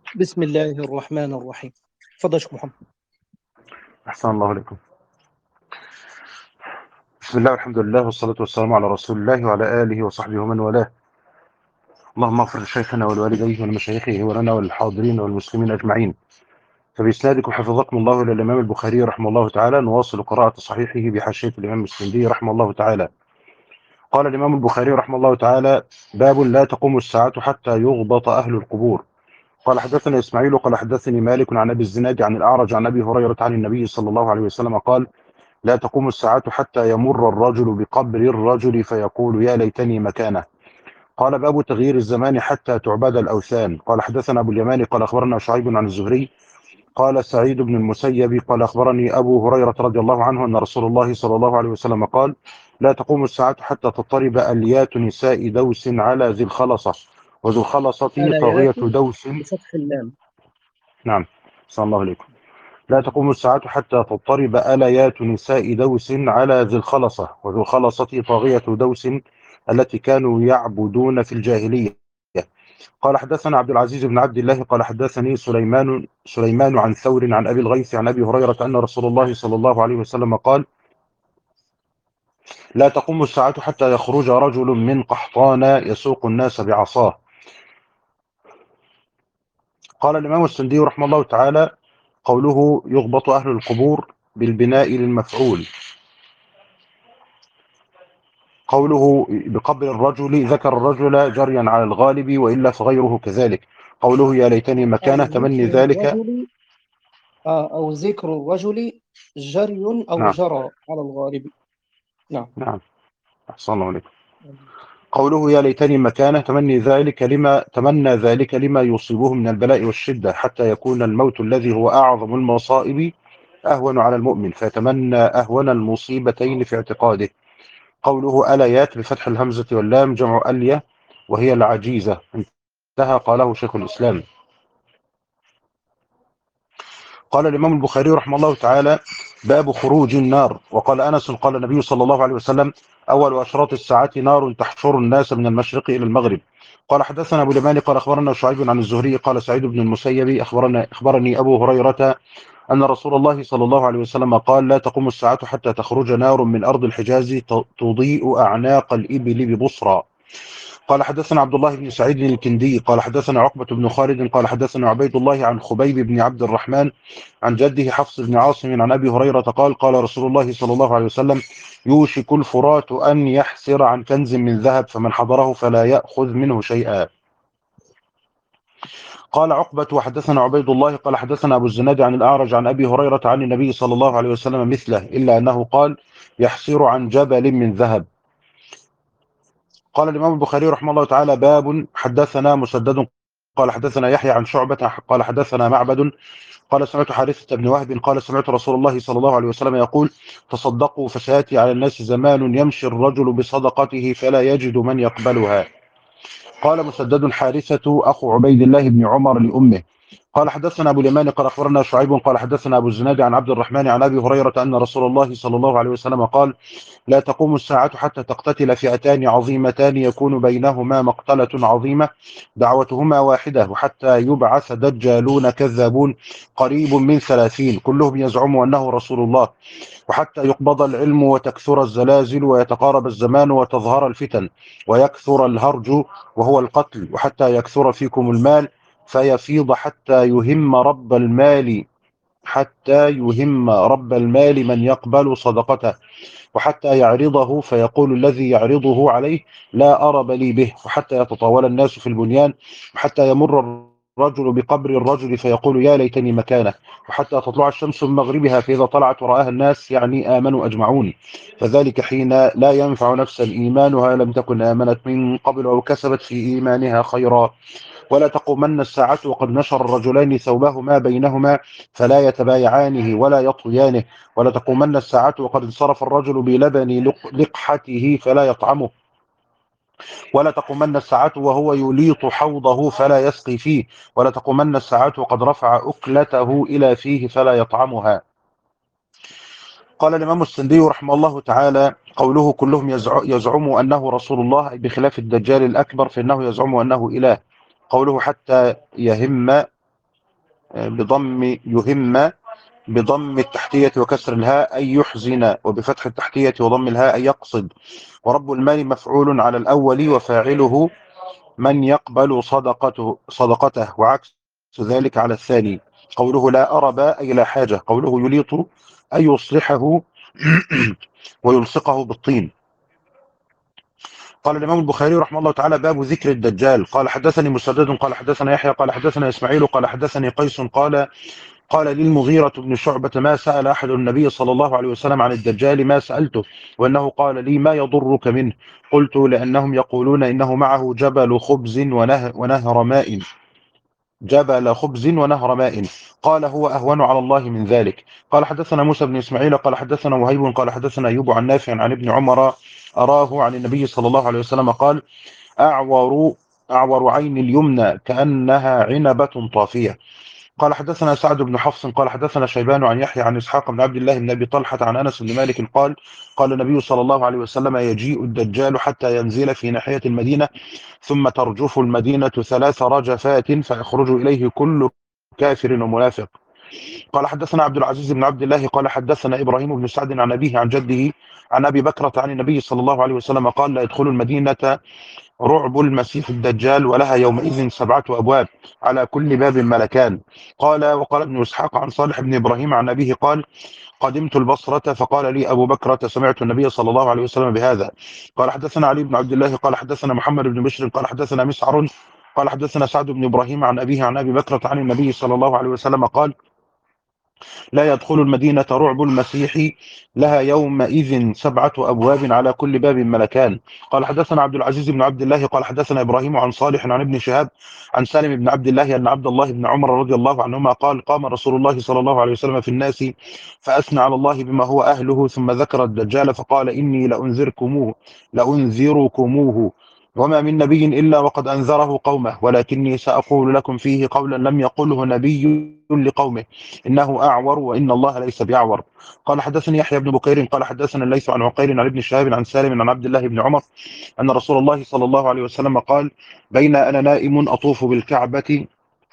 بسم الله الرحمن الرحيم. تفضل يا شيخ محمد. أحسن الله عليكم. بسم الله والحمد لله والصلاة والسلام على رسول الله وعلى آله وصحبه ومن والاه. اللهم اغفر لشيخنا ولوالديه ولمشايخه ولنا وللحاضرين والمسلمين أجمعين. فبإسنادكم حفظكم الله إلى الإمام البخاري رحمه الله تعالى، نواصل قراءة صحيحه بحاشية الإمام السندي رحمه الله تعالى. قال الإمام البخاري رحمه الله تعالى: باب لا تقوم الساعة حتى يغبط أهل القبور. قال حدثنا إسماعيل قال حدثني مالك عن أبي الزناد عن الأعرج عن أبي هريرة عن النبي صلى الله عليه وسلم قال: لا تقوم الساعة حتى يمر الرجل بقبر الرجل فيقول يا ليتني مكانه. قال: باب تغيير الزمان حتى تعبد الأوثان. قال حدثنا أبو اليمان قال أخبرنا شعيب عن الزهري قال: سعيد بن المسيب قال أخبرني أبو هريرة رضي الله عنه أن رسول الله صلى الله عليه وسلم قال: لا تقوم الساعة حتى تضطرب أليات نساء دوس على ذي الخلصة، وذو الخلصة آليات طاغية دوس. بفتح اللام. نعم، صلى الله عليكم. لا تقوم الساعة حتى تضطرب آليات نساء دوس على ذي الخلصة، وذو الخلصة طاغية دوس التي كانوا يعبدون في الجاهلية. قال حدثنا عبد العزيز بن عبد الله قال حدثني سليمان عن ثور عن أبي الغيث عن أبي هريرة أن رسول الله صلى الله عليه وسلم قال: لا تقوم الساعة حتى يخرج رجل من قحطان يسوق الناس بعصاه. قال الإمام السندي رحمه الله تعالى: قوله يغبط أهل القبور بالبناء للمفعول. قوله بقبر الرجل ذكر الرجل جريا على الغالب وإلا فغيره كذلك. قوله يا ليتني مكانه أو تمني ذكر ذلك. الرجل أو ذكر الرجل جري أو نعم جرى على الغالب. نعم. نعم، أحسن الله عليكم. قوله يا ليتني مكانه تمنى ذلك لما يصيبه من البلاء والشدة، حتى يكون الموت الذي هو أعظم المصائب أهون على المؤمن، فيتمنى أهون المصيبتين في اعتقاده. قوله أليات بفتح الهمزة واللام جمع ألية وهي العجيزة. انتهى. قاله شيخ الإسلام. قال الإمام البخاري رحمه الله تعالى: باب خروج النار. وقال أنس قال النبي صلى الله عليه وسلم: أول أشراط الساعة نار تحشر الناس من المشرق إلى المغرب. قال حدثنا أبو اليمان قال أخبرنا شعيب عن الزهري قال: سعيد بن المسيب أخبرني أبو هريرة أن رسول الله صلى الله عليه وسلم قال: لا تقوم الساعة حتى تخرج نار من أرض الحجاز تضيء أعناق الإبل ببصرى. قال حدثنا عبد الله بن سعيد الكندي قال حدثنا عقبة بن خالد قال حدثنا عبيد الله عن خبيب بن عبد الرحمن عن جده حفص بن عاصم عن أبي هريرة قال: قال رسول الله صلى الله عليه وسلم: يوشك الفرات أن يحسر عن كنز من ذهب، فمن حضره فلا يأخذ منه شيئا. قال عقبة: وحدثنا عبيد الله قال حدثنا أبو الزناد عن الأعرج عن أبي هريرة عن النبي صلى الله عليه وسلم مثله، إلا أنه قال: يحسر عن جبل من ذهب. قال الإمام البخاري رحمه الله تعالى: باب حدثنا مسدد قال حدثنا يحيى عن شعبة قال حدثنا معبد قال: سمعت حارثة بن وهب قال: سمعت رسول الله صلى الله عليه وسلم يقول: تصدقوا فسيأتي على الناس زمان يمشي الرجل بصدقته فلا يجد من يقبلها. قال مسدد: حارثة أخو عبيد الله بن عمر لأمه. قال حدثنا أبو اليمان قال أخبرنا شعيب قال حدثنا أبو الزناد عن عبد الرحمن عن أبي هريرة أن رسول الله صلى الله عليه وسلم قال: لا تقوم الساعة حتى تقتتل فئتان عظيمتان يكون بينهما مقتلة عظيمة دعوتهما واحدة، وحتى يبعث دجالون كذابون قريب من 30 كلهم يزعم أنه رسول الله، وحتى يقبض العلم وتكثر الزلازل ويتقارب الزمان وتظهر الفتن ويكثر الهرج وهو القتل، وحتى يكثر فيكم المال فيفيض حتى يهم رب المال من يقبل صدقته، وحتى يعرضه فيقول الذي يعرضه عليه: لا أرب لي به، وحتى يتطاول الناس في البنيان، وحتى يمر الرجل بقبر الرجل فيقول يا ليتني مكانه، وحتى تطلع الشمس من مغربها فإذا طلعت ورآها الناس يعني آمنوا أجمعون، فذلك حين لا ينفع نفسا إيمانها لم تكن آمنت من قبل أو كسبت في إيمانها خيرا. ولا تقومن الساعة وقد نشر الرجلان ثوبهما بينهما فلا يتبايعانه ولا يطويانه. ولا تقومن الساعة وقد انصرف الرجل بلبن لقحته فلا يطعمه. ولا تقومن الساعة وهو يليط حوضه فلا يسقي فيه. ولا تقومن الساعة وقد رفع أكلته إلى فيه فلا يطعمها. قال الإمام السندي رحمه الله تعالى: قوله كلهم يزعم أنه رسول الله بخلاف الدجال الأكبر فإنه يزعم أنه إله. قوله حتى يهم بضم يهم بضم التحتية وكسر الهاء أي يحزن، وبفتح التحتية وضم الهاء أي يقصد. ورب المال مفعول على الأول وفاعله من يقبل صدقته، وعكس ذلك على الثاني. قوله لا أرب أي لا حاجة. قوله يليط أي يصلحه ويلصقه بالطين. قال الإمام البخاري رحمه الله تعالى: باب ذكر الدجال. قال حدثني مسدد قال حدثنا يحيى قال حدثنا إسماعيل قال حدثني قيس قال للمغيرة بن شعبة: ما سأل أحد النبي صلى الله عليه وسلم عن الدجال ما سألته، وأنه قال لي: ما يضرك منه؟ قلت: لأنهم يقولون إنه معه جبل خبز ونهر ماء. جبل خبز ونهر ماء. قال: هو أهون على الله من ذلك. قال حدثنا موسى بن إسماعيل قال حدثنا وهيب قال حدثنا أيوب عن نافع عن ابن عمر أراه عن النبي صلى الله عليه وسلم قال: أعور عين اليمنى كأنها عنبة طافية. قال حدثنا سعد بن حفص قال حدثنا شيبان عن يحيى عن إسحاق بن عبد الله بن أبي طلحة عن أنس بن مالك قال: قال النبي صلى الله عليه وسلم: يجيء الدجال حتى ينزل في ناحية المدينة، ثم ترجف المدينة 3 رجفات، فيخرج إليه كل كافر ومنافق. قال حدثنا عبد العزيز بن عبد الله قال حدثنا إبراهيم بن سعد عن أبيه عن جده عن أبي بكرة عن النبي صلى الله عليه وسلم قال: لا يدخل المدينة رعب المسيح الدجال، ولها يومئذ 7 أبواب، على كل باب ملكان. وقال ابن إسحاق عن صالح بن إبراهيم عن أبيه قال: قدمت البصرة فقال لي أبو بكرة: سمعت النبي صلى الله عليه وسلم بهذا. قال حدثنا علي بن عبد الله قال حدثنا محمد بن بشر قال حدثنا مسعر قال حدثنا سعد بن إبراهيم عن أبيه عن أبي بكرة عن النبي صلى الله عليه وسلم قال: لا يدخل المدينة رعب المسيح، لها يومئذ 7 أبواب، على كل باب ملكان. قال حدثنا عبد العزيز بن عبد الله قال حدثنا إبراهيم عن صالح عن ابن شهاب عن سالم بن عبد الله أن عبد الله بن عمر رضي الله عنهما قال: قام رسول الله صلى الله عليه وسلم في الناس فأثنى على الله بما هو أهله، ثم ذكر الدجال فقال: إني لأنذركموه، وما من نبي إلا وقد أنذره قومه، ولكني سأقول لكم فيه قولا لم يقله نبي لقومه: إنه أعور وإن الله ليس بأعور. قال حدثني يحيى بن بكير قال حدثنا الليث عن عقيل عن ابن شهاب عن سالم عن عبد الله بن عمر أن رسول الله صلى الله عليه وسلم قال: بين أنا نائم أطوف بالكعبة،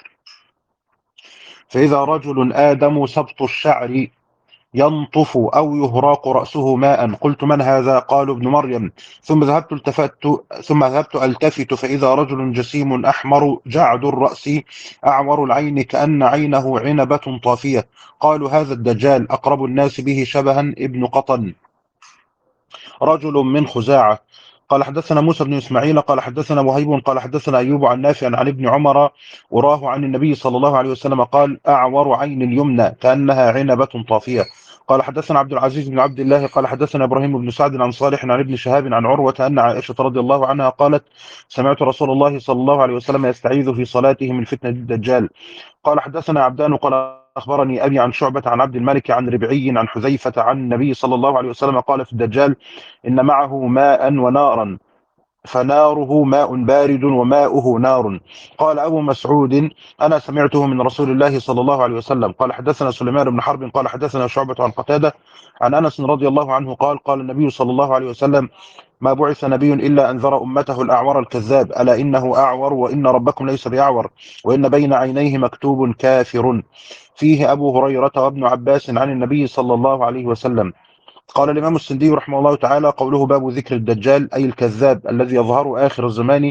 فإذا رجل آدم سبط الشعر ينطف أو يهراق رأسه ماء. قلت: من هذا؟ قالوا: ابن مريم. ثم ذهبت ألتفت فإذا رجل جسيم أحمر جعد الرأس أعور العين كأن عينه عنبة طافية. قالوا: هذا الدجال، أقرب الناس به شبها ابن قطن، رجل من خزاعة. قال حدثنا موسى بن إسماعيل قال حدثنا وهيب قال حدثنا أيوب عن نافع عن ابن عمر وراه عن النبي صلى الله عليه وسلم قال: أعور عين اليمنى كأنها عنبة طافية. قال حدثنا عبد العزيز بن عبد الله قال حدثنا إبراهيم بن سعد عن صالح عن ابن شهاب عن عروة أن عائشة رضي الله عنها قالت: سمعت رسول الله صلى الله عليه وسلم يستعيذ في صلاته من فتنة الدجال. قال حدثنا عبدان قال أخبرني أبي عن شعبة عن عبد الملك عن ربعي عن حذيفة عن النبي صلى الله عليه وسلم قال في الدجال: إن معه ماء ونارا، فناره ماء بارد وماؤه نار. قال أبو مسعود: أنا سمعته من رسول الله صلى الله عليه وسلم. قال حدثنا سليمان بن حرب قال حدثنا شعبة عن قتادة عن أنس رضي الله عنه قال: قال النبي صلى الله عليه وسلم: ما بعث نبي إلا أنذر أمته الأعور الكذاب، ألا إنه أعور وإن ربكم ليس بأعور، وإن بين عينيه مكتوب كافر، فيه أبو هريرة وابن عباس عن النبي صلى الله عليه وسلم. قال الإمام السندي رحمه الله تعالى: قوله باب ذكر الدجال أي الكذاب الذي يظهر آخر الزمان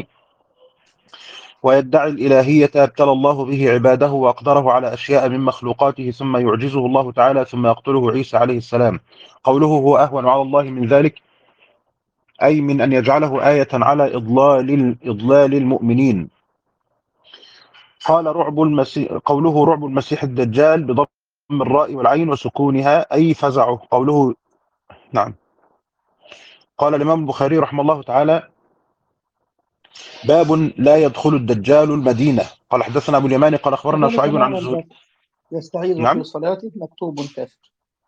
ويدعي الإلهية، ابتلى الله به عباده وأقدره على أشياء من مخلوقاته ثم يعجزه الله تعالى ثم يقتله عيسى عليه السلام. قوله هو أهون على الله من ذلك أي من أن يجعله آية على إضلال المؤمنين. قوله رعب المسيح الدجال بضم الراء والعين وسكونها أي فزعه. قوله نعم. قال الإمام البخاري رحمه الله تعالى: باب لا يدخل الدجال المدينة. قال حدثنا أبو اليمان قال أخبرنا كذلك شعيب عن معنى الزهري. الباب يستعيذ في نعم. صلاته مكتوب كافر.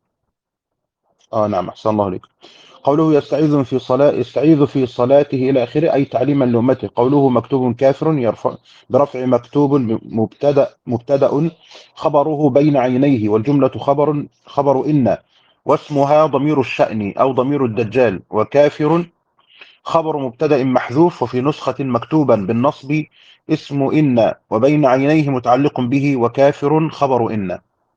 نعم، أحسن الله عليك. قوله يستعيذ في صلاته إلى آخره أي تعليما لأمته. قوله مكتوب كافر يرفع برفع مكتوب مبتدأ خبره بين عينيه، والجملة خبر إن، واسمها ضمير الشأن أو ضمير الدجال، وكافر خبر مبتدأ محذوف، وفي نسخة مكتوبا بالنصب اسم إن وبين عينيه متعلق به، وكافر خبر إن.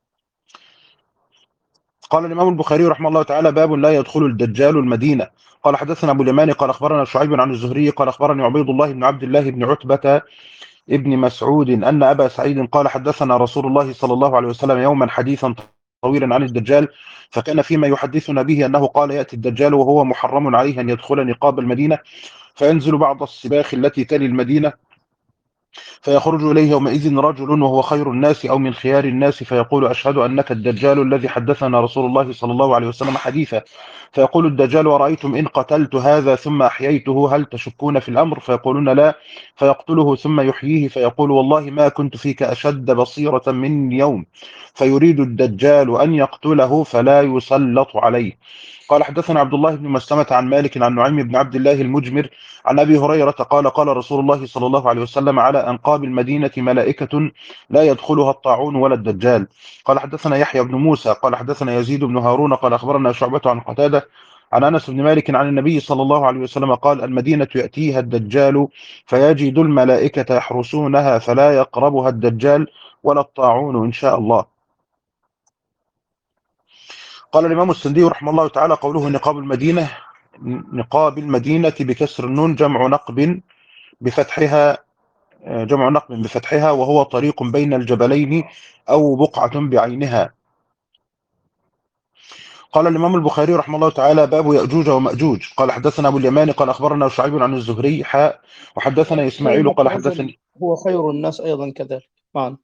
قال الإمام البخاري رحمه الله تعالى: باب لا يدخل الدجال المدينة. قال حدثنا أبو اليمان قال أخبرنا شعيب عن الزهري قال أخبرني عبيد الله بن عبد الله بن عتبة ابن مسعود أن أبا سعيد قال حدثنا رسول الله صلى الله عليه وسلم يوما حديثا طويلا عن الدجال، فكان فيما يحدثنا به أنه قال: يأتي الدجال وهو محرم عليه أن يدخل نقاب المدينة، فينزل بعض السباخ التي تلي المدينة، فيخرج إليه يومئذ رجل وهو خير الناس أو من خيار الناس، فيقول: أشهد أنك الدجال الذي حدثنا رسول الله صلى الله عليه وسلم حديثا. فيقول الدجال: ورأيتم إن قتلت هذا ثم أحييته هل تشكون في الأمر؟ فيقولون: لا. فيقتله ثم يحييه، فيقول: والله ما كنت فيك أشد بصيرة من يوم. فيريد الدجال أن يقتله فلا يسلط عليه. قال حدثنا عبد الله بن مسلمة عن مالك عن نعيم بن عبد الله المجمر عن أبي هريرة قال: قال رسول الله صلى الله عليه وسلم: على أنقاب المدينة ملائكة لا يدخلها الطاعون ولا الدجال. قال حدثنا يحيى بن موسى قال حدثنا يزيد بن هارون قال أخبرنا شعبة عن قتادة عن أنس بن مالك عن النبي صلى الله عليه وسلم قال: المدينة يأتيها الدجال فيجد الملائكة يحرسونها فلا يقربها الدجال ولا الطاعون إن شاء الله. قال الإمام السندي رحمه الله تعالى: قوله نقاب المدينة، نقاب المدينة بكسر النون جمع نقب بفتحها، وهو طريق بين الجبلين أو بقعة بعينها. قال الإمام البخاري رحمه الله تعالى: باب يأجوج ومأجوج. قال حدثنا أبو اليمان قال أخبرنا شعيب عن الزهري وحدثنا إسماعيل كلمة قال رجل حدثني هو خير الناس أيضا كذلك معا.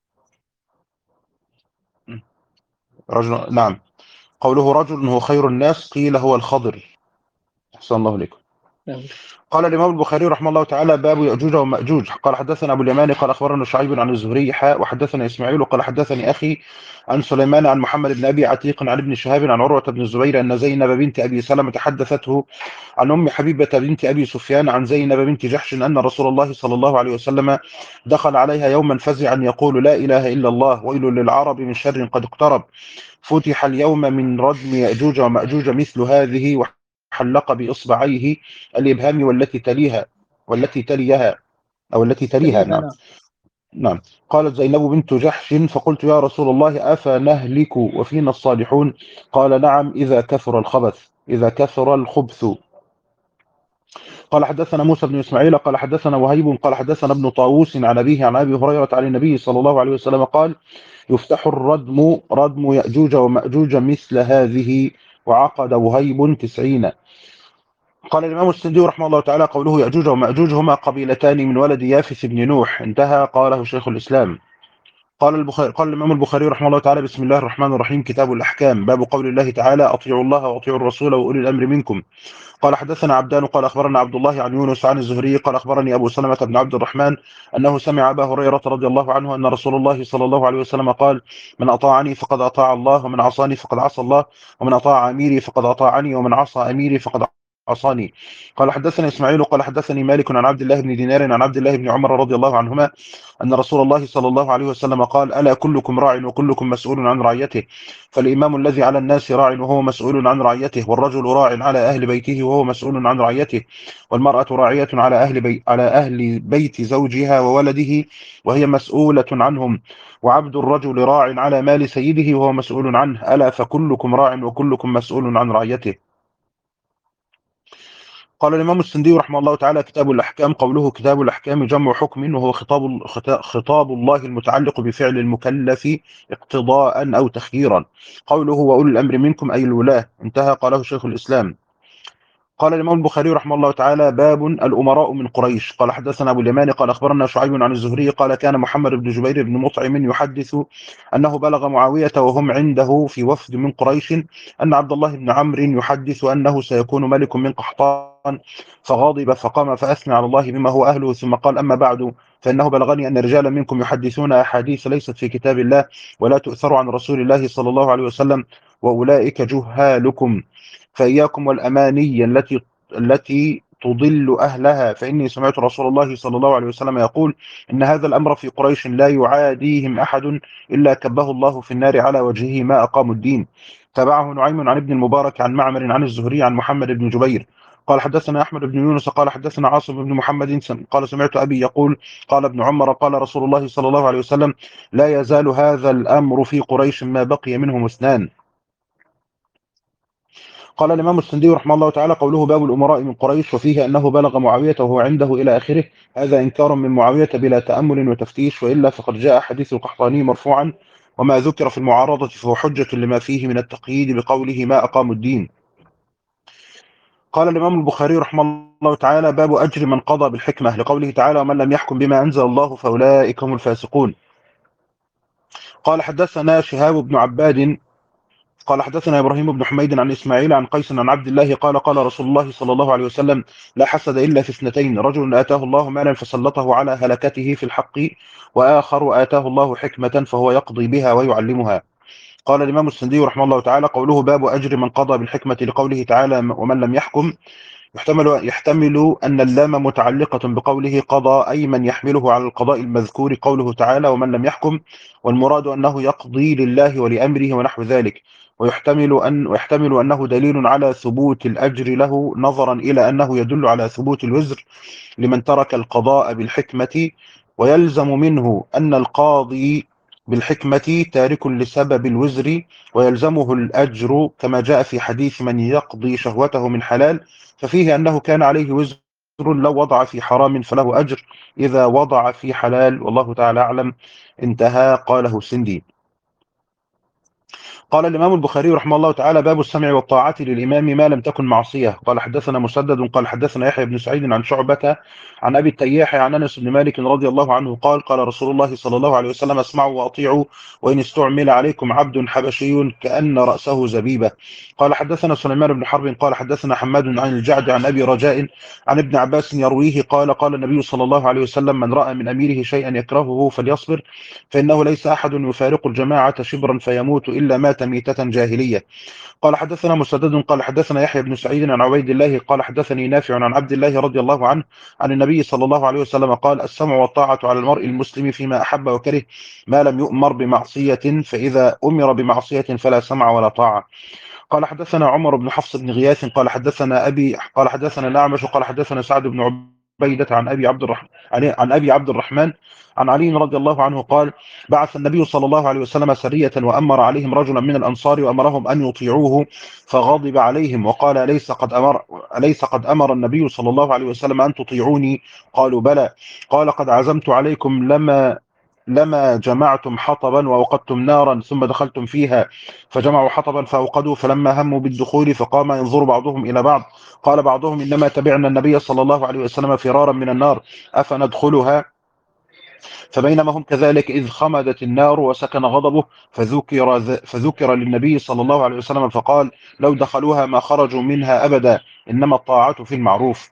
رجل، نعم. قوله رجل هو خير الناس قيل هو الخضر. أحسن الله إليكم. نعم. قال الإمام البخاري رحمه الله تعالى: باب يأجوج ومأجوج. قال حدثنا أبو اليمان قال أخبرنا شعيب عن الزهري وحدثنا إسماعيل قال حدثني أخي عن سليمان عن محمد بن أبي عتيق عن ابن شهاب عن عروة بن الزبير أن زينب بنت أبي سلمة حدثته عن أم حبيبة بنت أبي سفيان عن زينب بنت جحش أن رسول الله صلى الله عليه وسلم دخل عليها يوما فزعا يقول: لا إله إلا الله، ويل للعرب من شر قد اقترب، فتح اليوم من ردم يأجوج ومأجوج مثل هذه، وحلق بإصبعيه الإبهام والتي تليها أو التي تليها. تليها نعم. نعم. نعم. قالت زينب بنت جحش: فقلت: يا رسول الله أفنهلك وفينا الصالحون؟ قال: نعم، إذا كثر الخبث. قال حدثنا موسى بن إسماعيل قال حدثنا وهيب قال حدثنا ابن طاووس عن أبيه عن أبي هريرة عن النبي صلى الله عليه وسلم قال: يفتح ردم يأجوج ومأجوج مثل هذه، وعقد وهيب 90. قال الإمام السندي رحمه الله تعالى: قوله يأجوج ومأجوج هما قبيلتان من ولد يافث بن نوح، انتهى. قاله شيخ الإسلام. قال الإمام البخاري رحمه الله تعالى: بسم الله الرحمن الرحيم. كتاب الأحكام. باب قول الله تعالى: أطيعوا الله وأطيعوا الرسول وأولي الأمر منكم. قال حدثنا عبدان قال أخبرنا عبد الله عن يونس عن الزهري قال أخبرني أبو سلمة بن عبد الرحمن أنه سمع أبا هريرة رضي الله عنه أن رسول الله صلى الله عليه وسلم قال: من أطاعني فقد أطاع الله، ومن عصاني فقد عصى الله، ومن أطاع أميري فقد أطاعني، ومن عصى أميري فقد عصاني. قال حدثنا إسماعيل قال حدثني مالك عن عبد الله بن دينار عن عبد الله بن عمر رضي الله عنهما أن رسول الله صلى الله عليه وسلم قال: ألا كلكم راع وكلكم مسؤول عن رعيته، فالإمام الذي على الناس راع وهو مسؤول عن رعيته، والرجل راع على أهل بيته وهو مسؤول عن رعيته، والمرأة راعية على أهل بيت زوجها وولده وهي مسؤولة عنهم، وعبد الرجل راع على مال سيده وهو مسؤول عنه، ألا فكلكم راع وكلكم مسؤول عن رعيته. قال الإمام السندي رحمه الله تعالى: كتاب الأحكام. قوله كتاب الأحكام جمع حكم، وهو خطاب الله المتعلق بفعل المكلف اقتضاء أو تخييرا. قوله وأولي الأمر منكم أي الولاة، انتهى. قاله شيخ الإسلام. قال الإمام البخاري رحمه الله تعالى: باب الأمراء من قريش. قال حدثنا أبو اليمان قال أخبرنا شعيب عن الزهري قال: كان محمد بن جبير بن مطعم يحدث أنه بلغ معاوية وهم عنده في وفد من قريش أن عبد الله بن عمرو يحدث أنه سيكون ملك من قحطان، فغضب فقام فأثنى على الله بما هو أهله، ثم قال: أما بعد، فإنه بلغني أن رجالا منكم يحدثون أحاديث ليست في كتاب الله ولا تؤثر عن رسول الله صلى الله عليه وسلم، وأولئك جهالكم، فإياكم والأماني التي تضل أهلها، فإني سمعت رسول الله صلى الله عليه وسلم يقول: إن هذا الأمر في قريش لا يعاديهم أحد إلا كبه الله في النار على وجهه ما أقاموا الدين. تبعه نعيم عن ابن المبارك عن معمر عن الزهري عن محمد بن جبير قال حدثنا أحمد بن يونس قال حدثنا عاصم بن محمد قال سمعت أبي يقول قال ابن عمر قال رسول الله صلى الله عليه وسلم لا يزال هذا الأمر في قريش ما بقي منهم اثنان. قال الإمام السندي رحمه الله تعالى قوله باب الأمراء من قريش وفيه أنه بلغ معاوية وهو عنده إلى آخره، هذا إنكار من معاوية بلا تأمل وتفتيش، وإلا فقد جاء حديث القحطاني مرفوعا وما ذكر في المعارضة فهو حجة لما فيه من التقييد بقوله ما أقاموا الدين. قال الإمام البخاري رحمه الله تعالى باب أجر من قضى بالحكمة لقوله تعالى ومن لم يحكم بما أنزل الله فأولئك هم الفاسقون. قال حدثنا شهاب بن عباد قال حدثنا إبراهيم بن حميد عن إسماعيل عن قيس عن عبد الله قال قال رسول الله صلى الله عليه وسلم لا حسد إلا في اثنتين، رجل آتاه الله مالا فسلطه على هلكته في الحق، وآخر آتاه الله حكمة فهو يقضي بها ويعلمها. قال الإمام السندي رحمه الله تعالى قوله باب أجر من قضى بالحكمة لقوله تعالى ومن لم يحكم، يحتمل أن اللام متعلقة بقوله قضى أي من يحمله على القضاء المذكور قوله تعالى ومن لم يحكم، والمراد أنه يقضي لله ولأمره ونحو ذلك، ويحتمل أنه دليل على ثبوت الأجر له نظرا إلى أنه يدل على ثبوت الوزر لمن ترك القضاء بالحكمة، ويلزم منه أن القاضي بالحكمة تارك لسبب الوزر ويلزمه الأجر كما جاء في حديث من يقضي شهوته من حلال، ففيه أنه كان عليه وزر لو وضع في حرام فله أجر إذا وضع في حلال، والله تعالى أعلم. انتهى. قاله سندي. قال الإمام البخاري رحمه الله تعالى باب السمع والطاعة للإمام ما لم تكن معصية. قال حدثنا مسدد قال حدثنا يحيى بن سعيد عن شعبة عن أبي التياح عن أنس بن مالك رضي الله عنه قال قال رسول الله صلى الله عليه وسلم اسمعوا وأطيعوا وإن استعمل عليكم عبد حبشي كأن رأسه زبيبة. قال حدثنا سليمان بن حرب قال حدثنا حماد عن الجعد عن أبي رجاء عن ابن عباس يرويه قال قال النبي صلى الله عليه وسلم من رأى من أميره شيئا يكرهه فليصبر، فإنه ليس أحد يفارق الجماعة شبرا فيموت إلا مات ميتة جاهلية. قال حدثنا مسدد قال حدثنا يحيى بن سعيد عن عبيد الله قال حدثني نافع عن عبد الله رضي الله عنه عن النبي صلى الله عليه وسلم قال السمع والطاعة على المرء المسلم فيما أحب وكره ما لم يؤمر بمعصية، فإذا أمر بمعصية فلا سمع ولا طاعة. قال حدثنا عمر بن حفص بن غياث قال حدثنا أبي قال حدثنا الأعمش قال حدثنا سعد بن عبيدة عن أبي عبد الرحمن عن علي رضي الله عنه قال بعث النبي صلى الله عليه وسلم سرية وأمر عليهم رجلا من الأنصار وأمرهم أن يطيعوه فغضب عليهم وقال أليس قد أمر النبي صلى الله عليه وسلم أن تطيعوني؟ قالوا بلى. قال قد عزمت عليكم لما جمعتم حطبا وأوقدتم نارا ثم دخلتم فيها، فجمعوا حطبا فأوقدوا فلما هموا بالدخول فقام ينظر بعضهم إلى بعض، قال بعضهم إنما تبعنا النبي صلى الله عليه وسلم فرارا من النار أفندخلها؟ فبينما هم كذلك إذ خمدت النار وسكن غضبه فذكر للنبي صلى الله عليه وسلم فقال لو دخلوها ما خرجوا منها أبدا، إنما الطاعة في المعروف.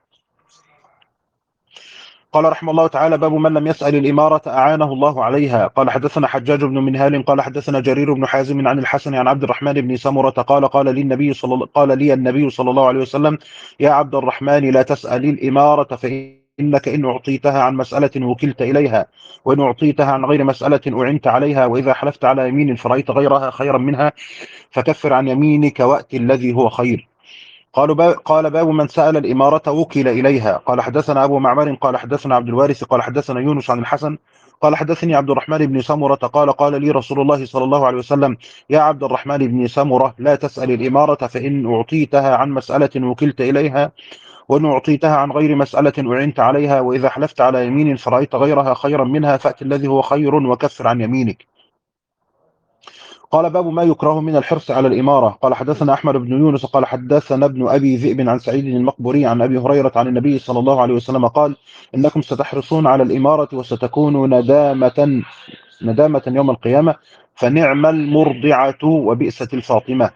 قال رحمه الله تعالى باب من لم يسأل الإمارة أعانه الله عليها. قال حدثنا حجاج بن منهال قال حدثنا جرير بن حازم عن الحسن عن عبد الرحمن بن سمرة قال لي النبي صلى الله عليه وسلم يا عبد الرحمن لا تسأل الإمارة فإنك إن أعطيتها عن مسألة وكلت إليها، وإن أعطيتها عن غير مسألة أعنت عليها، وإذا حلفت على يمين فرأيت غيرها خيرا منها فكفر عن يمينك وأت الذي هو خير. قال باب من سأل الإمارة وكل إليها. قال حدثنا أبو معمر قال حدثنا عبد الوارث قال حدثنا يونس عن الحسن قال حدثني عبد الرحمن بن سمرة قال لي رسول الله صلى الله عليه وسلم يا عبد الرحمن بن سمرة لا تسأل الإمارة فإن أعطيتها عن مسألة وكلت إليها، وإن أعطيتها عن غير مسألة أعنت عليها، وإذا حلفت على يمين فرأيت غيرها خيرا منها فأت الذي هو خير وكفر عن يمينك. قال باب ما يكره من الحرص على الإمارة. قال حدثنا أحمد بن يونس قال حدثنا ابن أبي ذئب عن سعيد المقبوري عن أبي هريرة عن النبي صلى الله عليه وسلم قال إنكم ستحرصون على الإمارة وستكون ندامة يوم القيامة، فنعم المرضعة وبئست الفاطمة.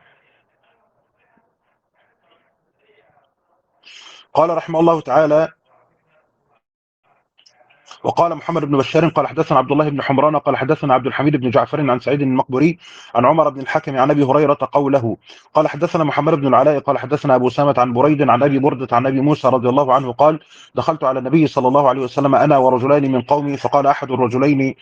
قال رحمه الله تعالى وقال محمد بن بشار قال حدثنا عبد الله بن حمران قال حدثنا عبد الحميد بن جعفر عن سعيد المقبري عن عمر بن الحكم عن ابي هريره قوله. قال حدثنا محمد بن العلاء قال حدثنا ابو سامة عن بريد عن ابي برده عن ابي موسى رضي الله عنه قال دخلت على النبي صلى الله عليه وسلم انا ورجلان من قومي، فقال احد الرجلين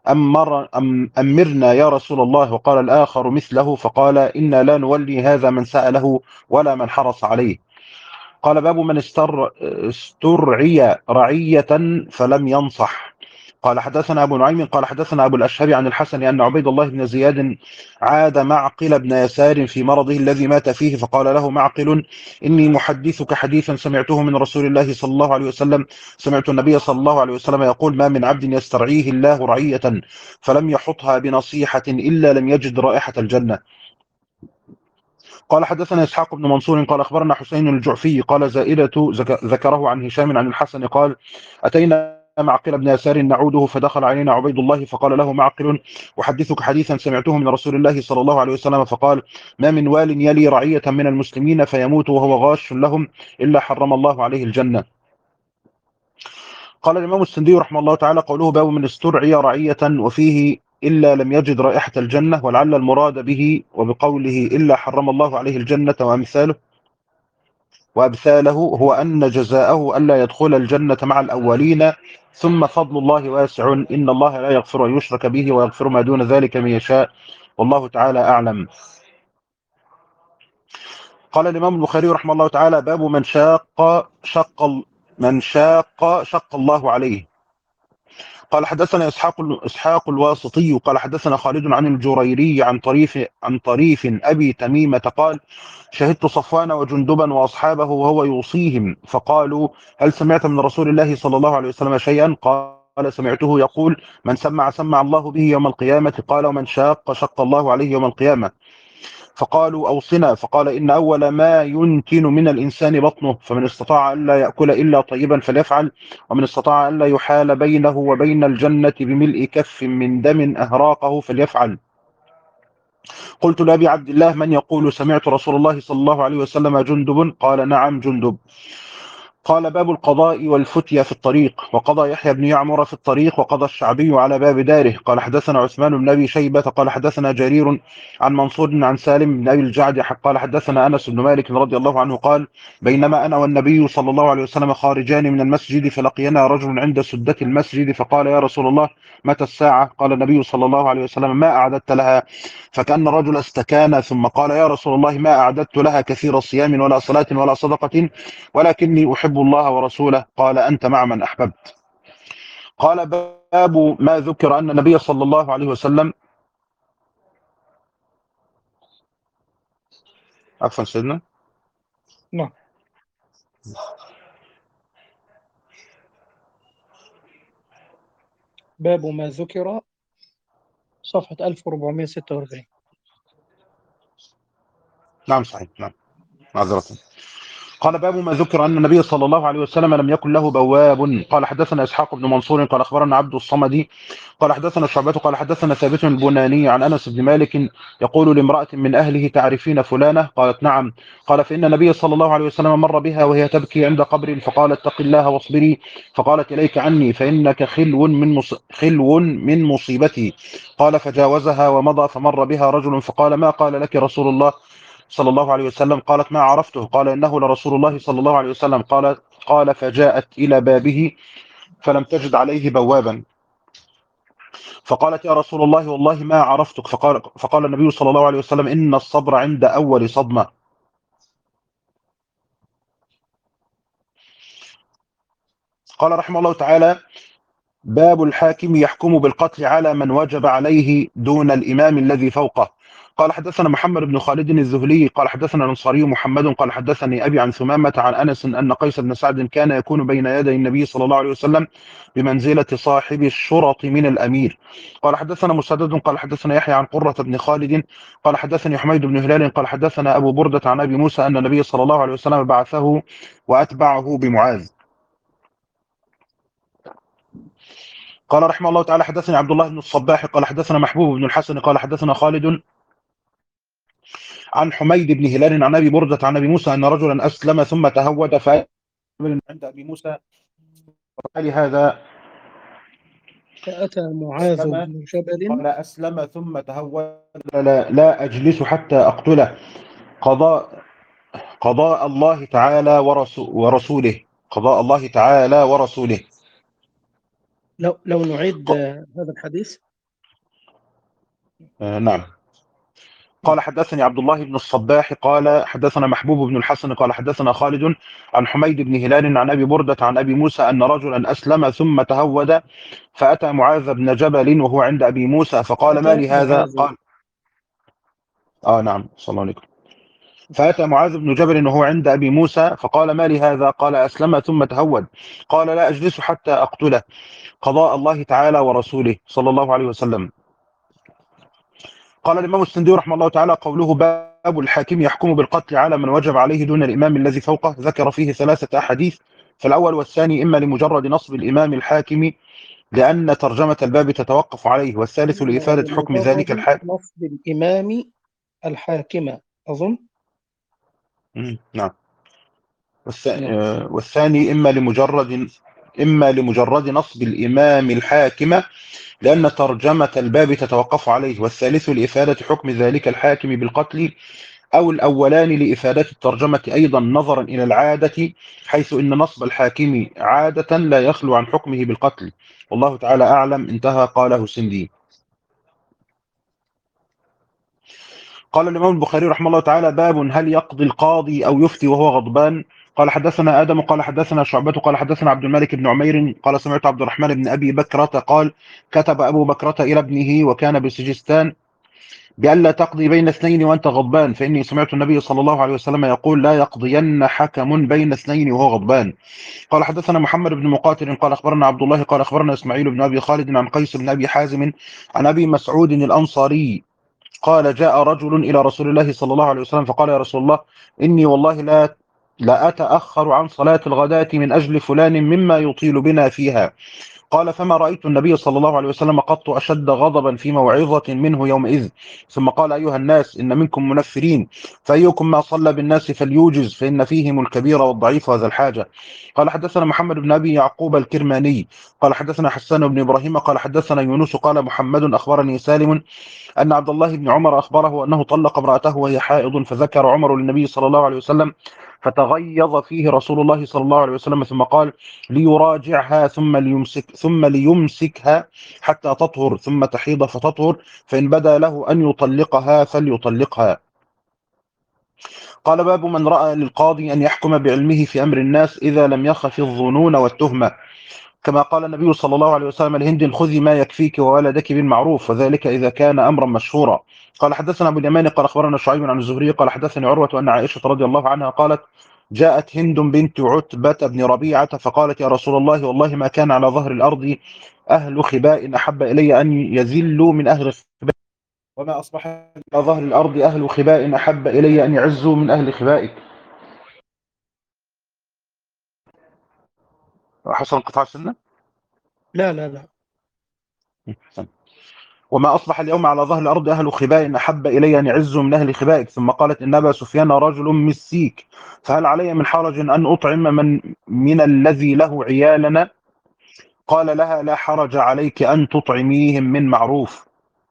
امرنا يا رسول الله، وقال الاخر مثله، فقال انا لا نولي هذا من ساله ولا من حرص عليه. قال باب من استرعي رعية فلم ينصح. قال حدثنا أبو نعيم قال حدثنا أبو الأشهب عن الحسن أن عبيد الله بن زياد عاد معقل بن يسار في مرضه الذي مات فيه، فقال له معقل: إني محدثك حديثا سمعته من رسول الله صلى الله عليه وسلم. سمعت النبي صلى الله عليه وسلم يقول: ما من عبد يسترعيه الله رعية فلم يحطها بنصيحة إلا لم يجد رائحة الجنة. قال حدثنا إسحاق بن منصور قال أخبرنا حسين الجعفي قال زائدة ذكره عن هشام عن الحسن قال: أتينا معقل بن يسار نعوده فدخل علينا عبيد الله فقال له معقل: أحدثك حديثا سمعته من رسول الله صلى الله عليه وسلم فقال: ما من وال يلي رعية من المسلمين فيموت وهو غاش لهم إلا حرم الله عليه الجنة. قال الإمام السندي رحمه الله تعالى: قوله باب من استرعي رعية وفيه إلا لم يجد رائحة الجنة، ولعل المراد به وبقوله إلا حرم الله عليه الجنة وأمثاله هو أن جزاءه ألا يدخل الجنة مع الأولين، ثم فضل الله واسع إن الله لا يغفر أن يشرك به ويغفر ما دون ذلك من يشاء والله تعالى أعلم. قال الإمام البخاري رحمه الله تعالى: باب من شاق الله عليه. قال حدثنا إسحاق الواسطي قال حدثنا خالد عن الجريري عن طريف أبي تميمة قال: شهدت صفوان وجندبا وأصحابه وهو يوصيهم فقالوا: هل سمعت من رسول الله صلى الله عليه وسلم شيئا؟ قال: سمعته يقول: من سمع الله به يوم القيامة. قال: ومن شق الله عليه يوم القيامة. فقالوا: أوصنا. فقال: إن أول ما ينتن من الإنسان بطنه، فمن استطاع ألا يأكل إلا طيبا فليفعل، ومن استطاع ألا يحال بينه وبين الجنة بملء كف من دم أهراقه فليفعل. قلت لأبي عبد الله: من يقول سمعت رسول الله صلى الله عليه وسلم جندب؟ قال: نعم جندب. قال: باب القضاء والفتية في الطريق. وقضى يحيى بن يعمر في الطريق وقضى الشعبي على باب داره. قال حدثنا عثمان بن أبي شيبة قال حدثنا جرير عن منصور عن سالم بن أبي الجعد قال حدثنا أنس بن مالك رضي الله عنه قال: بينما أنا والنبي صلى الله عليه وسلم خارجان من المسجد فلقينا رجل عند سدة المسجد فقال: يا رسول الله متى الساعة؟ قال النبي صلى الله عليه وسلم: ما أعددت لها؟ فكأن الرجل استكان ثم قال: يا رسول الله ما أعددت لها كثير صيام ولا صلاة ولا صدقة، ولكني أحب الله ورسوله. قال: أنت مع من أحببت. قال: باب ما ذكر أن النبي صلى الله عليه وسلم عفوا سيدنا نعم. باب ما ذكر صفحة 1446. نعم صحيح نعم معذرة. قال: باب ما ذكر أن النبي صلى الله عليه وسلم لم يكن له بواب. قال حدثنا إسحاق بن منصور قال أخبرنا عبد الصمد قال حدثنا شعبة قال حدثنا ثابت البناني عن أنس بن مالك يقول لامرأة من أهله: تعرفين فلانة؟ قالت: نعم. قال: فإن النبي صلى الله عليه وسلم مر بها وهي تبكي عند قبر فقال: اتق الله واصبري. فقالت: إليك عني فإنك خلو من مصيبتي. قال: فجاوزها ومضى فمر بها رجل فقال: ما قال لك رسول الله صلى الله عليه وسلم؟ قالت: ما عرفته. قال: إنه لرسول الله صلى الله عليه وسلم. قال: فجاءت إلى بابه فلم تجد عليه بوابا، فقالت: يا رسول الله والله ما عرفتك. فقال النبي صلى الله عليه وسلم: إن الصبر عند أول صدمة. قال رحمه الله تعالى: باب الحاكم يحكم بالقتل على من وجب عليه دون الإمام الذي فوقه. قال حدثنا محمد بن خالد الذهلي قال حدثنا الأنصاري محمد قال حدثني أبي عن ثمامة عن أنس أن قيس بن سعد كان يكون بين يدي النبي صلى الله عليه وسلم بمنزلة صاحب الشرط من الأمير. قال حدثنا مسدد قال حدثنا يحيى عن قرة بن خالد قال حدثني حميد بن هلال قال حدثنا أبو بردة عن أبي موسى أن النبي صلى الله عليه وسلم بعثه وأتبعه بمعاذ. قال رحمه الله تعالى: حدثني عبد الله بن الصباح قال حدثنا محبوب بن الحسن قال حدثنا خالد عن حميد بن هلال عن ابي برده عن ابي موسى ان رجلا اسلم ثم تهود فأتى عند ابي موسى فقال: هذا فأتى معاذ اسلم. بن جبل. قال: اسلم ثم تهود. لا اجلس حتى اقتله. قضاء قضاء الله تعالى ورسوله. قضاء الله تعالى ورسوله. لو نعيد هذا الحديث. نعم. قال حدثني عبد الله بن الصباح قال حدثنا محبوب بن الحسن قال حدثنا خالد عن حميد بن هلال عن أبي بردة عن أبي موسى أن رجلا أسلم ثم تهود فأتى معاذ بن جبل وهو عند أبي موسى فقال ما أتى لي هذا؟ معاذ. قال نعم صلى الله عليه وسلم. فأتى معاذ بن جبل وهو عند أبي موسى فقال ما لي هذا؟ قال أسلم ثم تهود. قال لا أجلس حتى أقتله، قضاء الله تعالى ورسوله صلى الله عليه وسلم. قال الإمام السندي رحمه الله تعالى قوله باب الحاكم يحكم بالقتل على من وجب عليه دون الإمام الذي فوقه، ذكر فيه 3 أحاديث، فالأول والثاني إما لمجرد نصب الإمام الحاكم لأن ترجمة الباب تتوقف عليه، والثالث لإفادة حكم ذلك لمجرد الحاكم. نصب الإمام الحاكم أظن. نعم. نعم. والثاني إما لمجرد نصب الإمام الحاكم لأن ترجمة الباب تتوقف عليه، والثالث لإفادة حكم ذلك الحاكم بالقتل، أو الأولان لإفادة الترجمة أيضا نظرا إلى العادة، حيث إن نصب الحاكم عادة لا يخلو عن حكمه بالقتل، والله تعالى أعلم. انتهى. قاله سندي. قال الإمام البخاري رحمه الله تعالى باب هل يقضي القاضي أو يفتي وهو غضبان. قال حدثنا آدم قال حدثنا شعبة قال حدثنا عبد الملك بن عمير قال سمعت عبد الرحمن بن أبي بكرة قال كتب أبو بكرة إلى ابنه وكان بسجستان بألا تقضي بين اثنين وأنت غضبان، فإني سمعت النبي صلى الله عليه وسلم يقول لا يقضين حكم بين اثنين وهو غضبان. قال حدثنا محمد بن مقاتل قال أخبرنا عبد الله قال أخبرنا إسماعيل بن أبي خالد عن قيس بن أبي حازم عن أبي مسعود الأنصاري قال جاء رجل إلى رسول الله صلى الله عليه وسلم فقال يا رسول الله إني والله لا أتأخر عن صلاة الغداة من أجل فلان مما يطيل بنا فيها. قال فما رأيت النبي صلى الله عليه وسلم قط أشد غضبا في موعظة منه يومئذ. ثم قال أيها الناس إن منكم منفرين، فأيكم ما صلى بالناس فليوجز فإن فيهم الكبير والضعيف وذا الحاجة. قال حدثنا محمد بن أبي يعقوب الكرماني قال حدثنا حسان بن إبراهيم قال حدثنا يونس قال محمد أخبرني سالم أن عبد الله بن عمر أخبره أنه طلق امرأته وهي حائض، فذكر عمر للنبي صلى الله عليه وسلم فتغيظ فيه رسول الله صلى الله عليه وسلم ثم قال ليراجعها ثم ليمسكها حتى تطهر ثم تحيض فتطهر، فإن بدا له أن يطلقها فليطلقها. قال باب من رأى للقاضي أن يحكم بعلمه في أمر الناس إذا لم يخف الظنون والتهمة، كما قال النبي صلى الله عليه وسلم لهند خذي ما يكفيك وولدك بالمعروف، وذلك إذا كان أمرا مشهورا. قال حدثنا أبو اليمان قال أخبرنا شعيب عن الزهري قال حدثني عروة أن عائشة رضي الله عنها قالت جاءت هند بنت عتبة بن ربيعة فقالت يا رسول الله والله ما كان على ظهر الأرض أهل خباء أحب إلي أن يذلوا من أهل خباء، وما أصبح على ظهر الأرض أهل خباء أحب إلي أن يعزوا من أهل خبائك. حصل انقطاع سنة؟ لا لا لا. وما أصبح اليوم على ظهر الأرض أهل خباء أحب إلي أن يعزوا من أهل خبائك. ثم قالت إن أبا سفيان رجل مسيك، فهل علي من حرج أن أطعم من الذي له عيالنا؟ قال لها لا حرج عليك أن تطعميهم من معروف.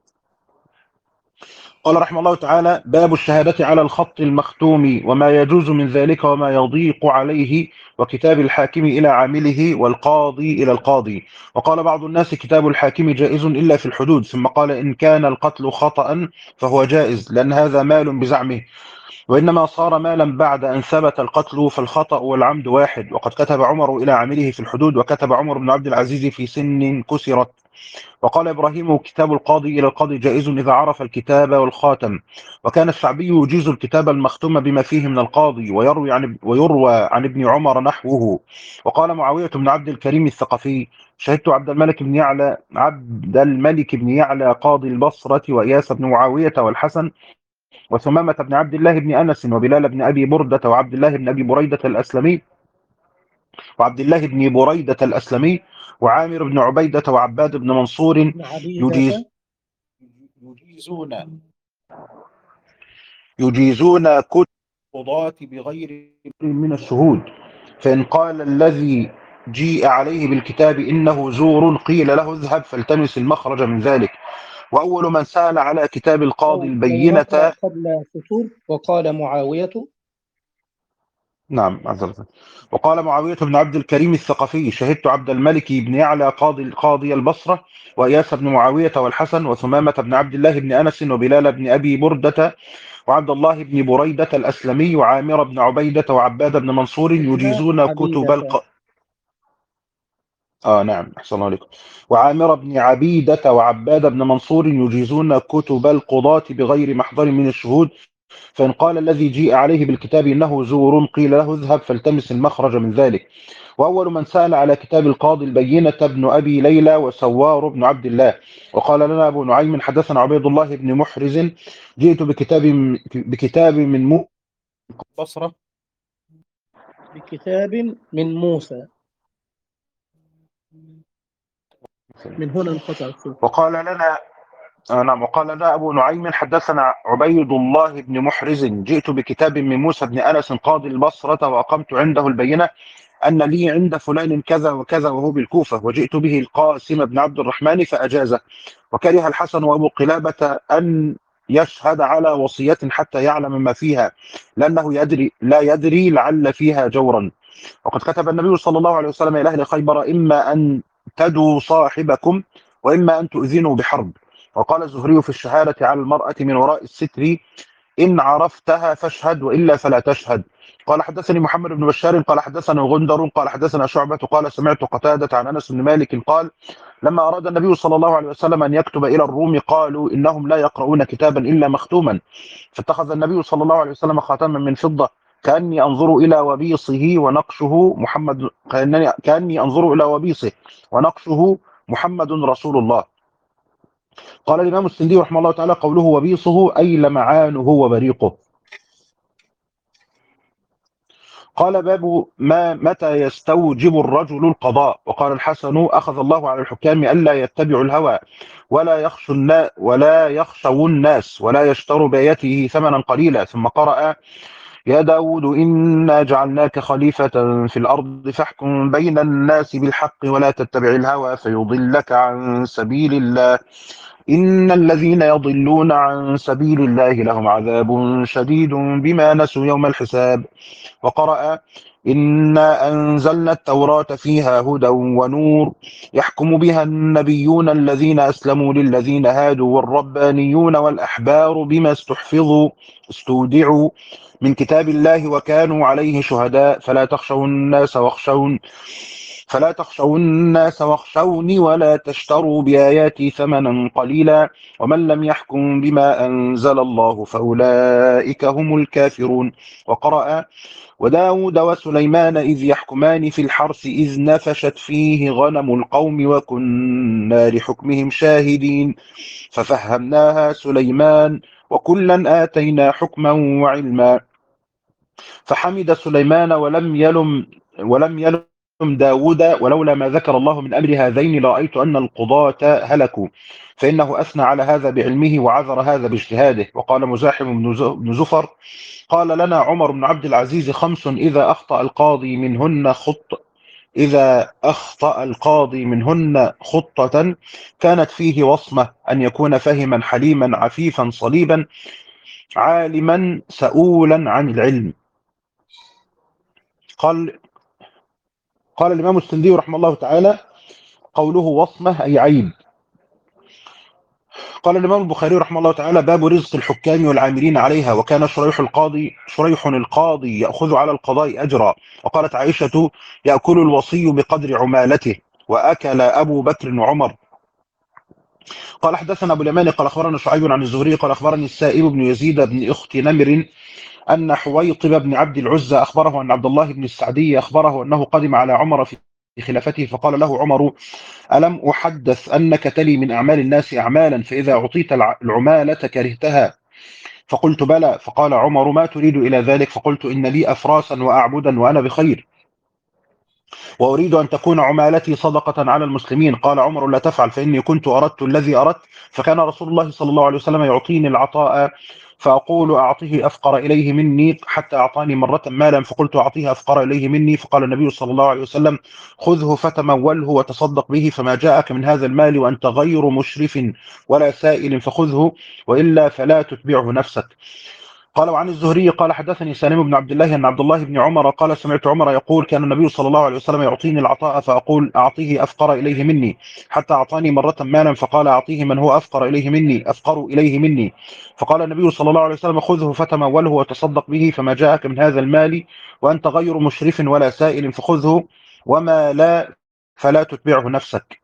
قال رحمه الله تعالى باب الشهادة على الخط المختوم وما يجوز من ذلك وما يضيق عليه، وكتاب الحاكم إلى عامله والقاضي إلى القاضي. وقال بعض الناس كتاب الحاكم جائز إلا في الحدود، ثم قال إن كان القتل خطأ فهو جائز لأن هذا مال بزعمه، وإنما صار مالا بعد أن ثبت القتل فالخطأ والعمد واحد. وقد كتب عمر إلى عامله في الحدود، وكتب عمر بن عبد العزيز في سن كسرت. وقال إبراهيم كتاب القاضي إلى القاضي جائز إذا عرف الكتاب والخاتم. وكان الشعبي يجيز الكتاب المختوم بما فيه من القاضي، ويروى عن ابن عمر نحوه. وقال معاوية بن عبد الكريم الثقفي شهدت عبد الملك بن يعلى قاضي البصرة وإياس بن معاوية والحسن وثمامة بن عبد الله بن أنس وبلال بن أبي بردة وعبد الله بن بريدة الأسلمي وعامر بن عبيدة وعباد بن منصور يجيزون كتب القضاة بغير من الشهود، فإن قال الذي جيء عليه بالكتاب إنه زور قيل له اذهب فالتمس المخرج من ذلك. وأول من سأل على كتاب القاضي البينة قبل سطور وقال معاوية نعم معذرة. وقال معاوية بن عبد الكريم الثقفي: شهدت عبد الملك بن يعلى قاضي البصرة، وإياس بن معاوية، والحسن، وثمامة بن عبد الله بن أنس، وبلال بن أبي بردة، وعبد الله بن بريدة الأسلمي، وعامر بن عبيدة، وعباد بن منصور ابن يجيزون عبيدة. نعم أحسن الله عليكم. وعامر بن عبيدة وعباد بن منصور يجيزون كتب القضاة بغير محضر من الشهود، فإن قال الذي جيء عليه بالكتاب إنه زور قيل له اذهب فالتمس المخرج من ذلك. وأول من سأل على كتاب القاضي البينة ابن أبي ليلى وسوار بن عبد الله. وقال لنا أبو نعيم حدثنا عبيد الله بن محرز: جئت بكتاب من بصرة. بكتاب من موسى. من هنا انقطع الصوت. وقال لنا نعم. وقال لنا أبو نعيم حدثنا عبيد الله بن محرز: جئت بكتاب من موسى بن أنس قاضي البصرة، وأقمت عنده البينة أن لي عند فلان كذا وكذا وهو بالكوفة، وجئت به القاسم بن عبد الرحمن فأجازه. وكره الحسن وأبو قلابة أن يشهد على وصية حتى يعلم ما فيها، لأنه لا يدري لعل فيها جورا. وقد كتب النبي صلى الله عليه وسلم إلى أهل خيبر: إما أن تدوا صاحبكم، وإما أن تؤذنوا بحرب. وقال الزهري في الشهادة على المرأة من وراء الستر: إن عرفتها فاشهد وإلا فلا تشهد. قال حدثني محمد بن بشار قال حدثنا غندر قال حدثنا شعبة قال سمعت قتادة عن أنس بن مالك قال: لما أراد النبي صلى الله عليه وسلم أن يكتب إلى الروم قالوا إنهم لا يقرؤون كتابا إلا مختوما، فاتخذ النبي صلى الله عليه وسلم خاتما من فضة كأني أنظر إلى وبيصه ونقشه محمد كأني أنظر إلى وبيصه ونقشه محمد رسول الله. قال الإمام السندي رحمه الله تعالى: قوله وبيصه أي لمعانه وبريقه. قال: باب متى يستوجب الرجل القضاء. وقال الحسن: أخذ الله على الحكام ألا يتبعوا الهوى ولا يخشوا الناس ولا يشتروا بآياته ثمنا قليلا. ثم قرأ: يا داود إنا جعلناك خليفة في الأرض فاحكم بين الناس بالحق ولا تتبع الهوى فيضلك عن سبيل الله إن الذين يضلون عن سبيل الله لهم عذاب شديد بما نسوا يوم الحساب. وقرأ: إنا أنزلنا التوراة فيها هدى ونور يحكم بها النبيون الذين أسلموا للذين هادوا والربانيون والأحبار بما استودعوا من كتاب الله وكانوا عليه شهداء فلا تخشوا الناس واخشوني ولا تشتروا بآياتي ثمنا قليلا ومن لم يحكم بما أنزل الله فأولئك هم الكافرون. وقرأ: وداود وسليمان إذ يحكمان في الحرث إذ نفشت فيه غنم القوم وكنا لحكمهم شاهدين ففهمناها سليمان وكلا آتينا حكما وعلما فحمد سليمان ولم يلم داود ولولا ما ذكر الله من أمر هذين لرأيت أن القضاة هلكوا فإنه أثنى على هذا بعلمه وعذر هذا باجتهاده. وقال مزاحم بن زفر: قال لنا عمر بن عبد العزيز: 5 إذا أخطأ القاضي منهن خطة كانت فيه وصمة: أن يكون فهما حليما عفيفا صليبا عالما سؤولا عن العلم. قال الإمام السندي رحمه الله تعالى: قوله وصمة أي عيب. قال الإمام البخاري رحمه الله تعالى: باب رزق الحكام والعاملين عليها. وكان شريح القاضي يأخذ على القضاء أجرا. وقالت عائشة: يأكل الوصي بقدر عمالته. وأكل أبو بكر وعمر. قال حدثنا أبو اليمان قال أخبرنا شعيب عن الزهري قال أخبرني السائب بن يزيد بن أخت نمر أن حويطب بن عبد العزى أخبره أن عبد الله بن السعدي أخبره أنه قدم على عمر في خلافته فقال له عمر: ألم أحدث أنك تلي من أعمال الناس أعمالا فإذا أعطيت العمالة كرهتها؟ فقلت: بلى. فقال عمر: ما تريد إلى ذلك؟ فقلت: إن لي أفراسا وأعبدا وأنا بخير وأريد أن تكون عمالتي صدقة على المسلمين. قال عمر: لا تفعل فإني كنت أردت الذي أردت. فكان رسول الله صلى الله عليه وسلم يعطيني العطاء فأقول: أعطيه أفقر إليه مني حتى أعطاني مرة مالا فقلت: أعطيه أفقر إليه مني. فقال النبي صلى الله عليه وسلم: خذه فتموله وتصدق به فما جاءك من هذا المال وأنت غير مشرف ولا سائل فخذه وإلا فلا تتبعه نفسك. قال وعن الزهري قال حدثني سالم بن عبد الله أن عبد الله بن عمر قال سمعت عمر يقول كان النبي صلى الله عليه وسلم يعطيني العطاء فأقول أعطيه أفقر إليه مني، حتى أعطاني مرة مالا فقال أعطيه من هو أفقر إليه مني، فقال النبي صلى الله عليه وسلم خذه فتموله وتصدق به، فما جاءك من هذا المال وأنت غير مشرف ولا سائل فخذه، وما لا فلا تتبعه نفسك.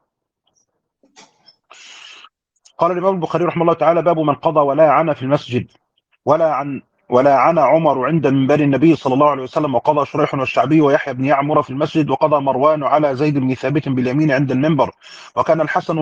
قال الإمام البخاري رحمه الله تعالى باب من قضى ولا عن في المسجد ولا عن عمر عند منبر النبي صلى الله عليه وسلم، وقضى شريح والشعبي ويحيى بن يعمر في المسجد، وقضى مروان على زيد بن ثابت باليمين عند المنبر، وكان الحسن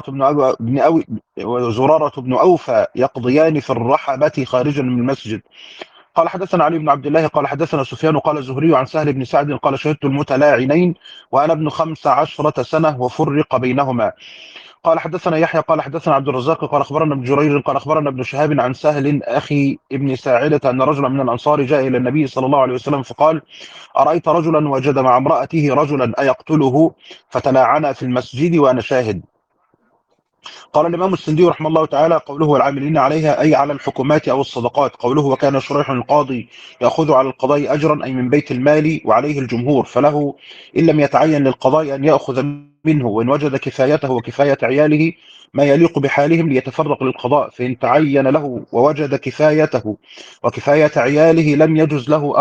وزرارة بن أوفى يقضيان في الرحبة خارجا من المسجد. قال حدثنا علي بن عبد الله قال حدثنا سفيان قال الزهري عن سهل بن سعد قال شهدت المتلاعنين وأنا ابن 15 سنة وفرق بينهما. قال حدثنا يحيى قال حدثنا عبد الرزاق قال اخبرنا ابن جرير قال اخبرنا ابن شهاب عن سهل اخي ابن ساعدة ان رجلا من الانصار جاء الى النبي صلى الله عليه وسلم فقال ارايت رجلا وجد مع امراته رجلا ايقتله، فتلاعنا في المسجد وانا شاهد. قال الامام السندي رحمه الله تعالى قوله والعاملين عليها اي على الحكومات او الصدقات. قوله وكان شريح القاضي ياخذ على القضاء اجرا اي من بيت المال، وعليه الجمهور، فله ان لم يتعين للقضاء ان ياخذ منه، وان وجد كفايته وكفايه عياله ما يليق بحالهم ليتفرق للقضاء، فان تعين له ووجد كفايته وكفايه عياله لم يجز له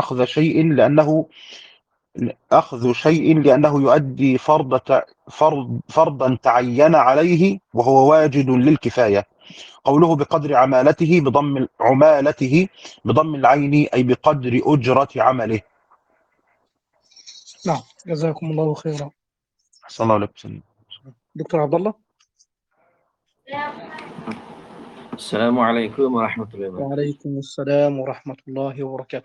اخذ شيء لانه يؤدي فرضا تعين عليه وهو واجد للكفايه. قوله بقدر عمالته بضم العين اي بقدر اجره عمله. نعم، جزاكم الله خيرا. احسن الله عليكم. دكتور عبد الله. السلام عليكم ورحمة الله وبركاته. وعليكم السلام ورحمة الله وبركاته.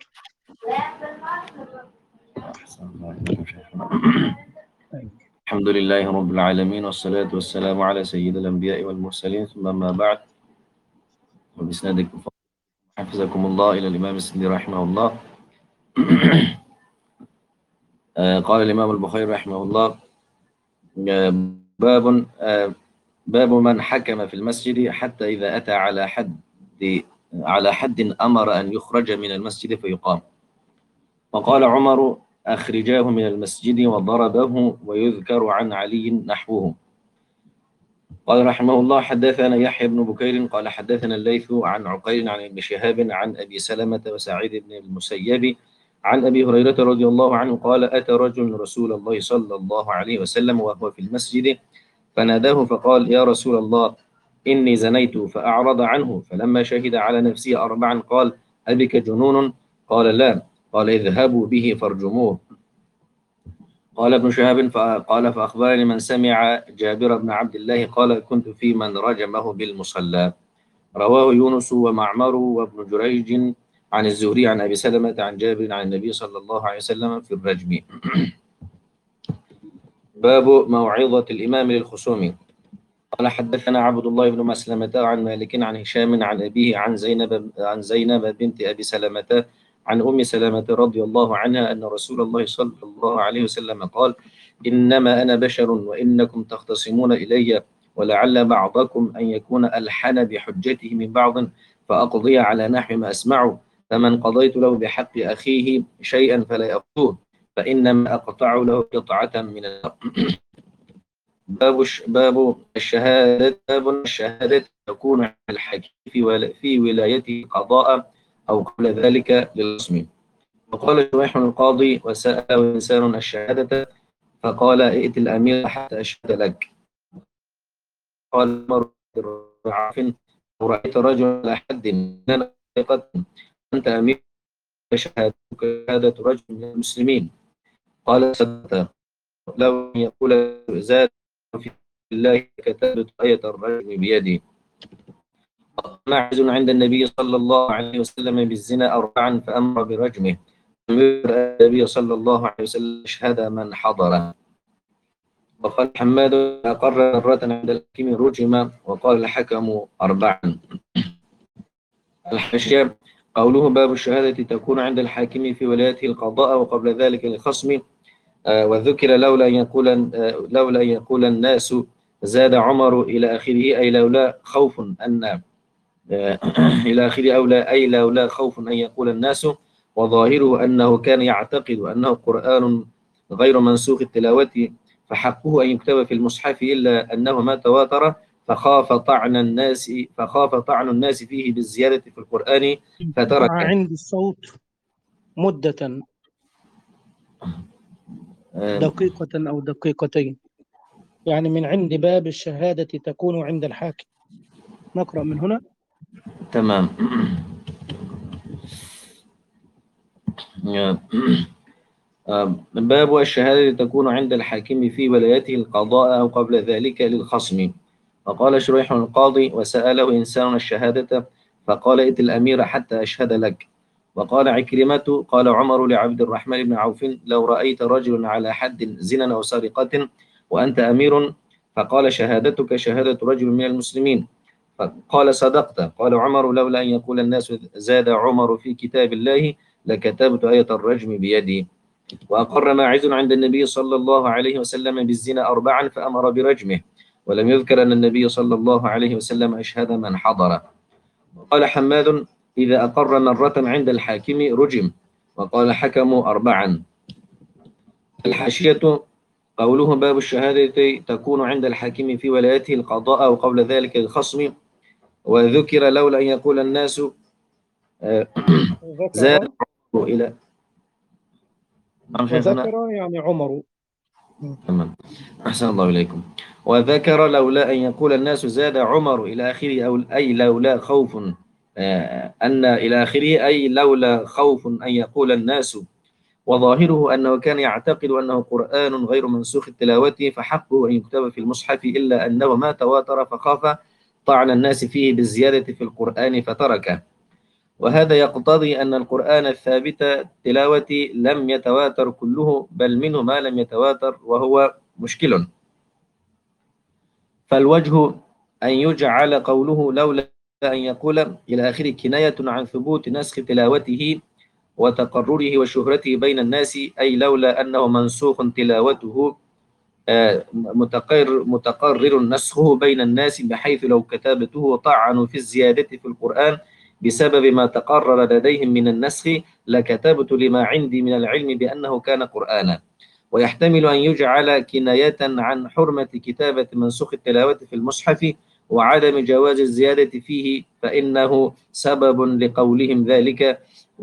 الحمد لله رب العالمين، والصلاة والسلام على سيد الأنبياء والمرسلين، ثم ما بعد، وبسندكم حفظكم الله إلى الإمام السندي رحمه الله. قال الإمام البخاري رحمه الله باب من حكم في المسجد حتى إذا أتى على حد أمر أن يخرج من المسجد فيقام. وقال عمر أخرجاه من المسجد وضربه، ويذكر عن علي نحوه. قال رحمه الله حدثنا يحيى بن بكير قال حدثنا الليث عن عقيل عن ابن شهاب عن أبي سلمة وسعيد بن المسيب عن أبي هريرة رضي الله عنه قال أتى رجل رسول الله صلى الله عليه وسلم وهو في المسجد فناداه فقال يا رسول الله إني زنيت، فأعرض عنه، فلما شهد على نفسه 4 قال أبك جنون؟ قال لا. قال اذهبوا به فارجموه. قال ابن شهاب قال فأخبرني من سمع جابر بن عبد الله قال كنت في من رجمه بالمصلى. رواه يونس ومعمر وابن جريج عن الزهري عن أبي سلمة عن جابر عن النبي صلى الله عليه وسلم في الرجم. باب موعظة الإمام للخصوم. قال حدثنا عبد الله بن مسلمة عن مالك عن هشام عن أبيه عن زينب بنت أبي سلمة عن أم سلمة رضي الله عنها أن رسول الله صلى الله عليه وسلم قال إنما أنا بشر وإنكم تختصمون إلي، ولعل بعضكم أن يكون ألحن بحجته من بعض فأقضي على نحو ما أسمع، فمن قضيت له بحق أخيه شيئا فلا يأخذوه، فإنما أقطع له قطعة من النار. باب الشهادة تكون على الحاكم في ولايته قضاء أو قبل ذلك للخصم. وقال شريح القاضي وسأله إنسان الشهادة فقال ائت الأمير حتى أشهد لك. قال عمر رعاف رأيت رجلا على حد لنا أنت أمير شهادتك شهادة رجل من المسلمين. قال صدقت، لو يقول زاد في الله كتبت آية الرجم بيدي. ماعز عند النبي صلى الله عليه وسلم بالزنا 4 فأمر برجمه، النبي صلى الله عليه وسلم أشهد من حضره. وقال حماد أقر مرة عند الحكيم رجم، وقال الحكم 4. الحاشية قوله باب الشهادة تكون عند الحاكم في ولايته القضاء وقبل ذلك للخصم. وذكر لولا أن يقول الناس زاد عمر إلى آخره، أي لولا خوف أن إلى آخر أولى أي لولا خوف أن يقول الناس، وظاهره أنه كان يعتقد أنه قرآن غير منسوخ التلاوة فحقه أن يكتب في المصحف، إلا أنه ما تواتر فخاف طعن الناس فيه بالزيادة في القرآن انقطع فتركه. عندي الصوت مدة دقيقة أو دقيقتين، يعني من عند باب الشهادة تكون عند الحاكم. نقرأ من هنا. تمام. باب الشهادة تكون عند الحاكم في ولايته القضاء أو قبل ذلك للخصم. فقال شريح القاضي: وسأله إنسان الشهادة فقال: ائت الأمير حتى أشهد لك. وقال عكرمة: قال عمر لعبد الرحمن بن عوف: لو رأيت رجل على حد زنا أو سرقة وأنت أمير فقال: شهادتك شهادة رجل من المسلمين. فقال: صدقت. قال عمر: لولا أن يقول الناس زاد عمر في كتاب الله لكتبت آية الرجم بيدي. وأقر ماعز عند النبي صلى الله عليه وسلم بالزنا 4 فأمر برجمه، ولم يذكر أن النبي صلى الله عليه وسلم أشهد من حضر. وقال حماد: إذا أقر مرة عند الحاكم رجم. وقال حكم 4. الحاشية: قوله باب الشهادة تكون عند الحاكم في ولايته القضاء أو قبل ذلك الخصم. وذكر لولا أن يقول الناس زاد وذكر إلى شيخنا. يعني عمر. تمام. أحسن الله إليكم. وذكر لولا أن يقول الناس زاد عمر إلى آخره، أو أي لولا خوف أن إلى آخره أي لولا خوف أن يقول الناس، وظاهره أنه كان يعتقد أنه قرآن غير منسوخ التلاوة فحقه أن يكتب في المصحف، إلا أنه ما تواتر فخاف طعن الناس فيه بالزيادة في القرآن فتركه. وهذا يقتضي أن القرآن الثابت تلاوة لم يتواتر كله، بل منه ما لم يتواتر وهو مشكل. فالوجه أن يجعل قوله لولا أن يقول إلى آخر كناية عن ثبوت نسخ تلاوته وتقرره وشهرته بين الناس، أي لولا أنه منسوخ تلاوته متقرر نسخه بين الناس، بحيث لو كتابته طعنوا في الزيادة في القرآن بسبب ما تقرر لديهم من النسخ لكتبت لما عندي من العلم بأنه كان قرآنا. ويحتمل أن يجعل كناية عن حرمة كتابة منسوخ التلاوة في المصحف وعدم جواز الزيادة فيه، فإنه سبب لقولهم ذلك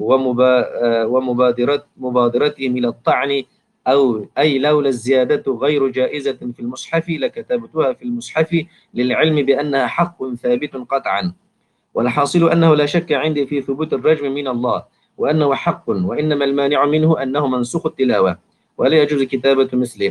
ومبادرتهم إلى الطعن، أي لولا الزيادة غير جائزة في المصحف لكتبتها في المصحف للعلم بأنها حق ثابت قطعا. والحاصل أنه لا شك عندي في ثبوت الرجم من الله وأنه حق، وإنما المانع منه أنه منسوخ التلاوة ولا يجوز كتابة مثله.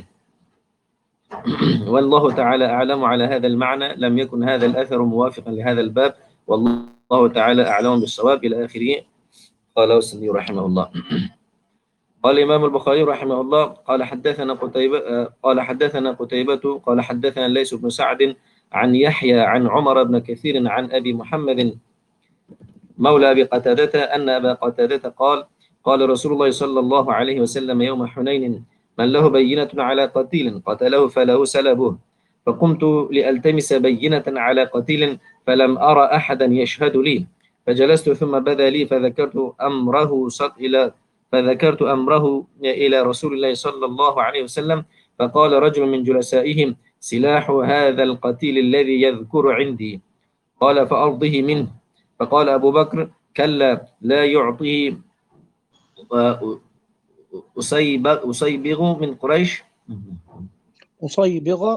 والله تعالى أعلم. على هذا المعنى لم يكن هذا الأثر موافقا لهذا الباب، والله تعالى أعلم بالصواب إلى آخره. قال السندي رحمه الله. قال الإمام البخاري رحمه الله: قال حدثنا قتيبة قال حدثنا ليث بن سعد عن يحيى عن عمر بن كثير عن أبي محمد مولى أبي قتادة أن أبا قتادة قال: قال رسول الله صلى الله عليه وسلم يوم حنين: من له بينة على قتيل قتله فله سلبه. فقمت لألتمس بينة على قتيل فلم أرى أحدا يشهد لي، فجلست ثم بدا لي فذكرت أمره إلى رسول الله صلى الله عليه وسلم، فقال رجل من جلسائهم: سلاح هذا القتيل الذي يذكر عندي. قال: فأرضه منه. فقال أبو بكر: كلا، لا يعطيه أصيبغ من قريش أصيبغ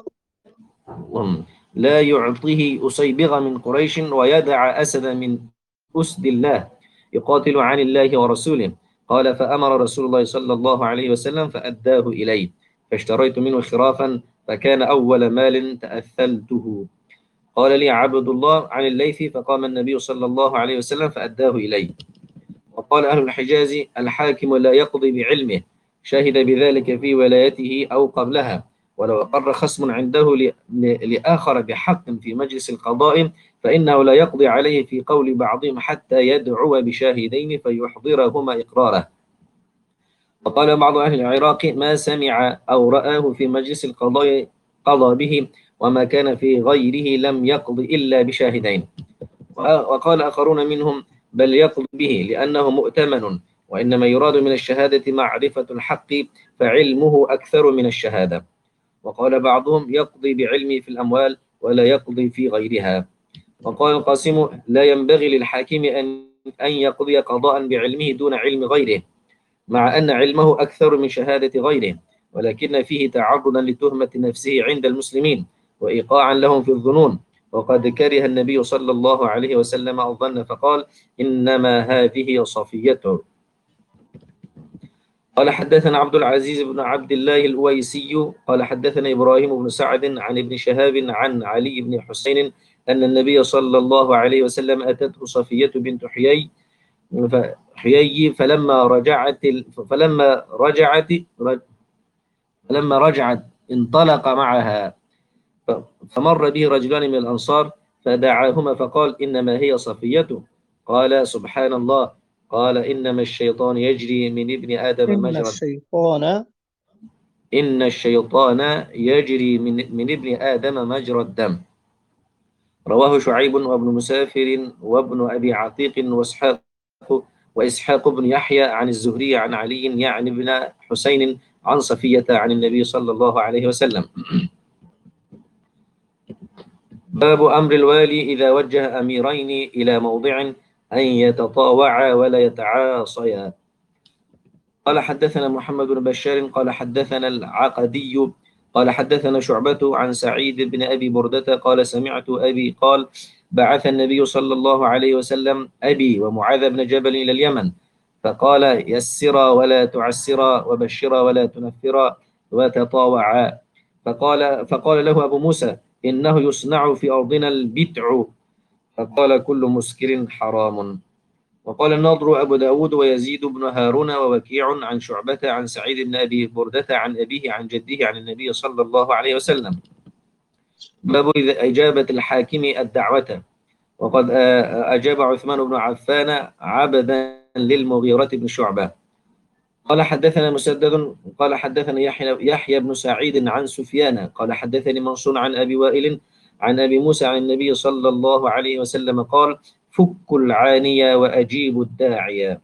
لا يعطيه أصيبغ من قريش ويدع أسد من أسد الله يقاتل عن الله ورسوله. قال: فأمر رسول الله صلى الله عليه وسلم فأداه إليه، فاشتريت منه خرافا فكان أول مال تأثلته. قال لي عبد الله عن الليث: فقام النبي صلى الله عليه وسلم فأداه إليه. وقال أهل الحجاز: الحاكم لا يقضي بعلمه، شهد بذلك في ولايته أو قبلها، ولو أقر خصم عنده لآخر بحق في مجلس القضاء فإنه لا يقضي عليه في قول بعضهم حتى يدعو بشاهدين فيحضرهما إقراره. وقال بعض أهل العراق: ما سمع أو رآه في مجلس القضاء قضى به، وما كان في غيره لم يقض إلا بشاهدين. وقال آخرون منهم بل يقضي به لأنه مؤتمن، وإنما يراد من الشهادة معرفة الحق فعلمه أكثر من الشهادة. وقال بعضهم يقضي بعلمه في الأموال ولا يقضي في غيرها. وقال القاسم لا ينبغي للحاكم أن يقضي قضاء بعلمه دون علم غيره، مع أن علمه أكثر من شهادة غيره، ولكن فيه تعرضا لتهمة نفسه عند المسلمين وإيقاعا لهم في الظنون. وقد كره النبي صلى الله عليه وسلم الظن فقال إنما هذه صفيته. قال حدثنا عبد العزيز بن عبد الله الأويسي قال حدثنا إبراهيم بن سعد عن ابن شهاب عن علي بن حسين أن النبي صلى الله عليه وسلم أتته صفية بنت حيي فلما رجعت انطلق معها، فمر به رجلان من الأنصار فدعاهما فقال إنما هي صفية. قال سبحان الله. قال إنما الشيطان يجري من ابن آدم إن الشيطان يجري من ابن آدم مجرى الدم. رواه شعيب وابن مسافر وابن أبي عتيق وإسحاق بن يحيى عن الزهري عن علي يعني ابن حسين عن صفية عن النبي صلى الله عليه وسلم. باب أمر الوالي إذا وجه أميرين إلى موضع أن يتطاوعا ولا يتعاصيا. قال حدثنا محمد بن بشار قال حدثنا العقدي قال حدثنا شعبة عن سعيد بن أبي بردة قال سمعت أبي قال بعث النبي صلى الله عليه وسلم أبي ومعاذ بن جبل إلى اليمن، فقال يسرا ولا تعسرا وبشرا ولا تنفرا وتطاوعا. فقال له أبو موسى إنه يصنع في أرضنا البتع، فقال كل مسكر حرام. وقال النضر أبو داود ويزيد بن هارون ووكيع عن شعبة عن سعيد بن أبي بردة عن أبيه عن جده عن النبي صلى الله عليه وسلم. باب إجابة الحاكم الدعوة. وقد أجاب عثمان بن عفان عبدا للمغيرة بن شعبة. قال حدثنا مسدد قال حدثنا يحيى بن سعيد عن سفيان قال حدثني منصور عن أبي وائل عن أبي موسى عن النبي صلى الله عليه وسلم قال فكوا العانية وأجيبوا الداعية.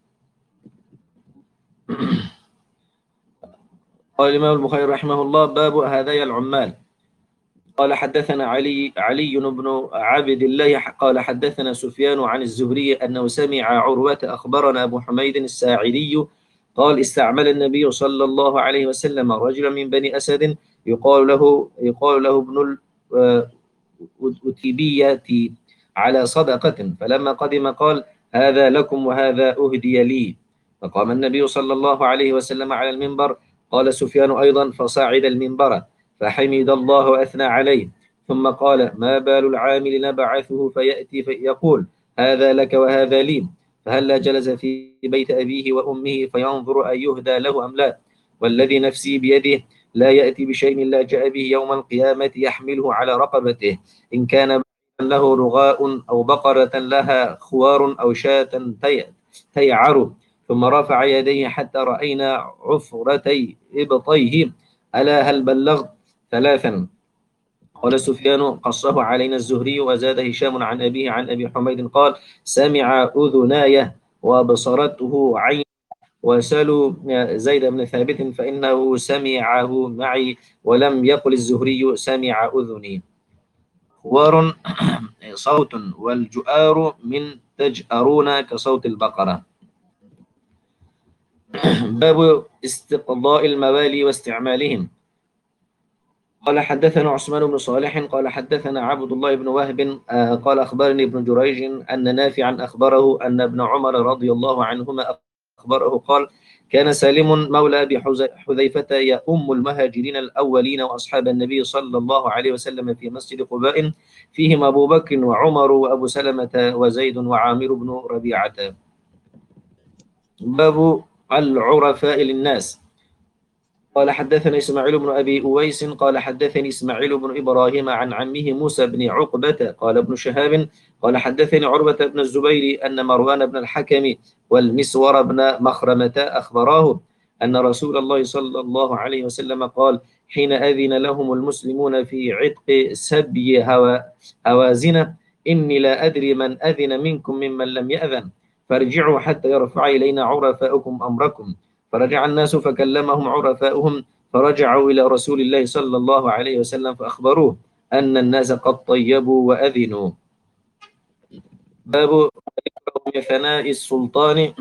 قال الإمام البخاري رحمه الله باب هذايا العمال. قال حدثنا علي بن عبد الله قال حدثنا سفيان عن الزهري أنه سمع عروة أخبرنا أبو حميد الساعدي قال استعمل النبي صلى الله عليه وسلم رجلا من بني أسد يقال له ابن الأتيبية على صدقة، فلما قدم قال هذا لكم وهذا أهدي لي. فقام النبي صلى الله عليه وسلم على المنبر. قال سفيان أيضا فصعد المنبر فحمد الله وأثنى عليه، ثم قال ما بال العامل نبعثه فيأتي فيقول هذا لك وهذا لي، فهلا جلس في بيت أبيه وأمه فينظر أن يهدى له أم لا، والذي نفسي بيده لا يأتي بشيء لا جاء به يوم القيامة يحمله على رقبته، إن كان له رغاء أو بقرة لها خوار أو شاة تيعر، ثم رفع يديه حتى رأينا عفرتي إبطيه ألا هل بلغت؟ ثلاثا. قال سفيان قصه علينا الزهري. وزاد هشام عن أبيه عن أبي حميد قال سمع أذناي وبصرته عين. وسألوا زيد بن ثابت فإنه سمعه معي ولم يقل الزهري سمع أذني. خوار صوت والجؤار من تجأرون كصوت البقرة. باب استقضاء الموالي واستعمالهم. قال حدثنا عثمان بن صالح قال حدثنا عبد الله بن وهب قال أخبرني ابن جريج أن نافعا أخبره أن ابن عمر رضي الله عنهما أخبره قال كان سالم مولى أبي حذيفة يؤم المهاجرين الأولين وأصحاب النبي صلى الله عليه وسلم في مسجد قباء فيهم أبو بكر وعمر وأبو سلمة وزيد وعامر بن ربيعة. باب العرفاء للناس. قال حدثني إسماعيل بن أبي أويس قال حدثني إسماعيل بن إبراهيم عن عمه موسى بن عقبة قال ابن شهاب قال حدثني عروة بن الزبير أن مروان بن الحكم والمسور بن مخرمة أخبراه أن رسول الله صلى الله عليه وسلم قال حين أذن لهم المسلمون في عتق سبي هوازن إني لا أدري من أذن منكم ممن لم يأذن، فارجعوا حتى يرفع إلينا عرفاؤكم أمركم. فرجع الناس فكلمهم عرفاؤهم، فرجعوا إلى رسول الله صلى الله عليه وسلم فأخبروه أن الناس قد طيبوا وأذنوا. باب من ثناء السلطان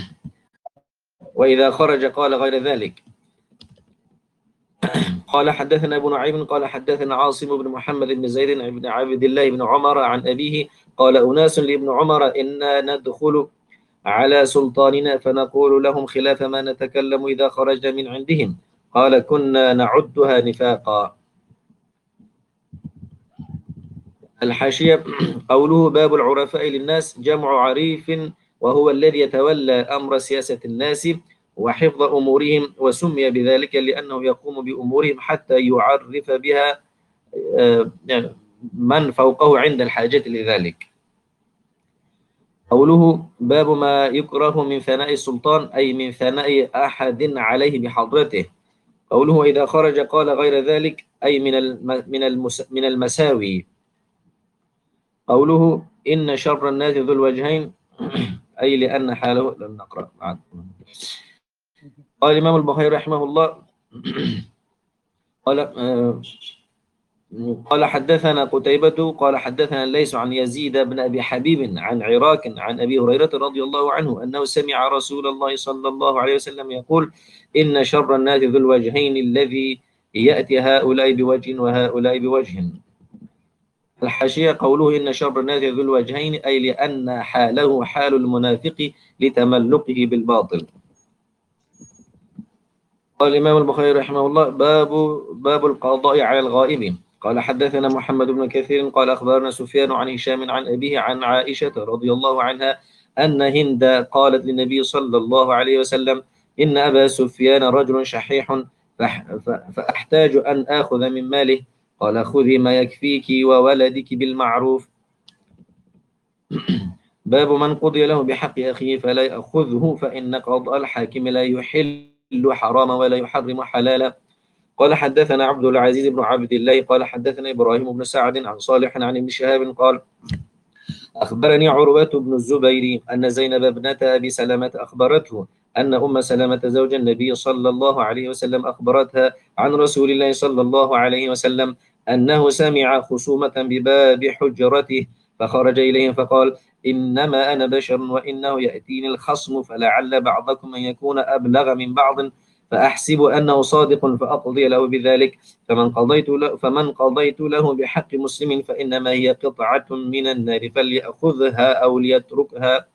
وإذا خرج قال غير ذلك. قال حدثنا أبو نعيم قال حدثنا عاصم بن محمد بن زيد بن عبد الله بن عمر عن أبيه قال أناس لابن عمر إنا ندخل على سلطاننا فنقول لهم خلاف ما نتكلم إذا خرجنا من عندهم. قال كنا نعدها نفاقا. الحاشية قوله باب العرفاء للناس جمع عريف، وهو الذي يتولى أمر سياسة الناس وحفظ أمورهم، وسمي بذلك لأنه يقوم بأمورهم حتى يعرف بها من فوقه عند الحاجة لذلك. قوله باب ما يكره من ثناء السلطان أي من ثناء أحد عليه بحضرته. قوله إذا خرج قال غير ذلك أي من المساوي. قوله إن شر الناس ذو الوجهين أي لأن حاله لم نقرأ. قال الإمام البخاري رحمه الله قال حدثنا قتيبة قال حدثنا الليث عن يزيد بن أبي حبيب عن عراك عن أبي هريرة رضي الله عنه أنه سمع رسول الله صلى الله عليه وسلم يقول إن شر الناس ذو الوجهين الذي يأتي هؤلاء بوجه وهؤلاء بوجه. الحاشية قوله إن شر الناس ذو الوجهين أي لأن حاله حال المنافق لتملقه بالباطل. قال الإمام البخاري رحمه الله باب القضاء على الغائب. قال حدثنا محمد بن كثير قال أخبرنا سفيان عن هشام عن أبيه عن عائشة رضي الله عنها أن هند قالت للنبي صلى الله عليه وسلم إن أبا سفيان رجل شحيح فأحتاج أن آخذ من ماله. قال خذي ما يكفيك وولدك بالمعروف. باب من قضي له بحق أخيه فلا يأخذه فإن قضاء الحاكم لا يحل حراما ولا يحرم حلالا. قال حدثنا عبد العزيز بن عبد الله قال حدثنا إبراهيم بن سعد عن صالح عن ابن شهاب قال أخبرني عروة بن الزبير أن زينب ابنة أبي سلمة أخبرته أن أم سلمة زوج النبي صلى الله عليه وسلم أخبرتها عن رسول الله صلى الله عليه وسلم أنه سمع خصومة بباب حجرته فخرج إليهم فقال إنما أنا بشر وإنه يأتيني الخصم فلعل بعضكم أن يكون أبلغ من بعض فأحسب أنه صادق فأقضي له بذلك فمن قضيت له بحق مسلم فإنما هي قطعة من النار فليأخذها أو ليتركها.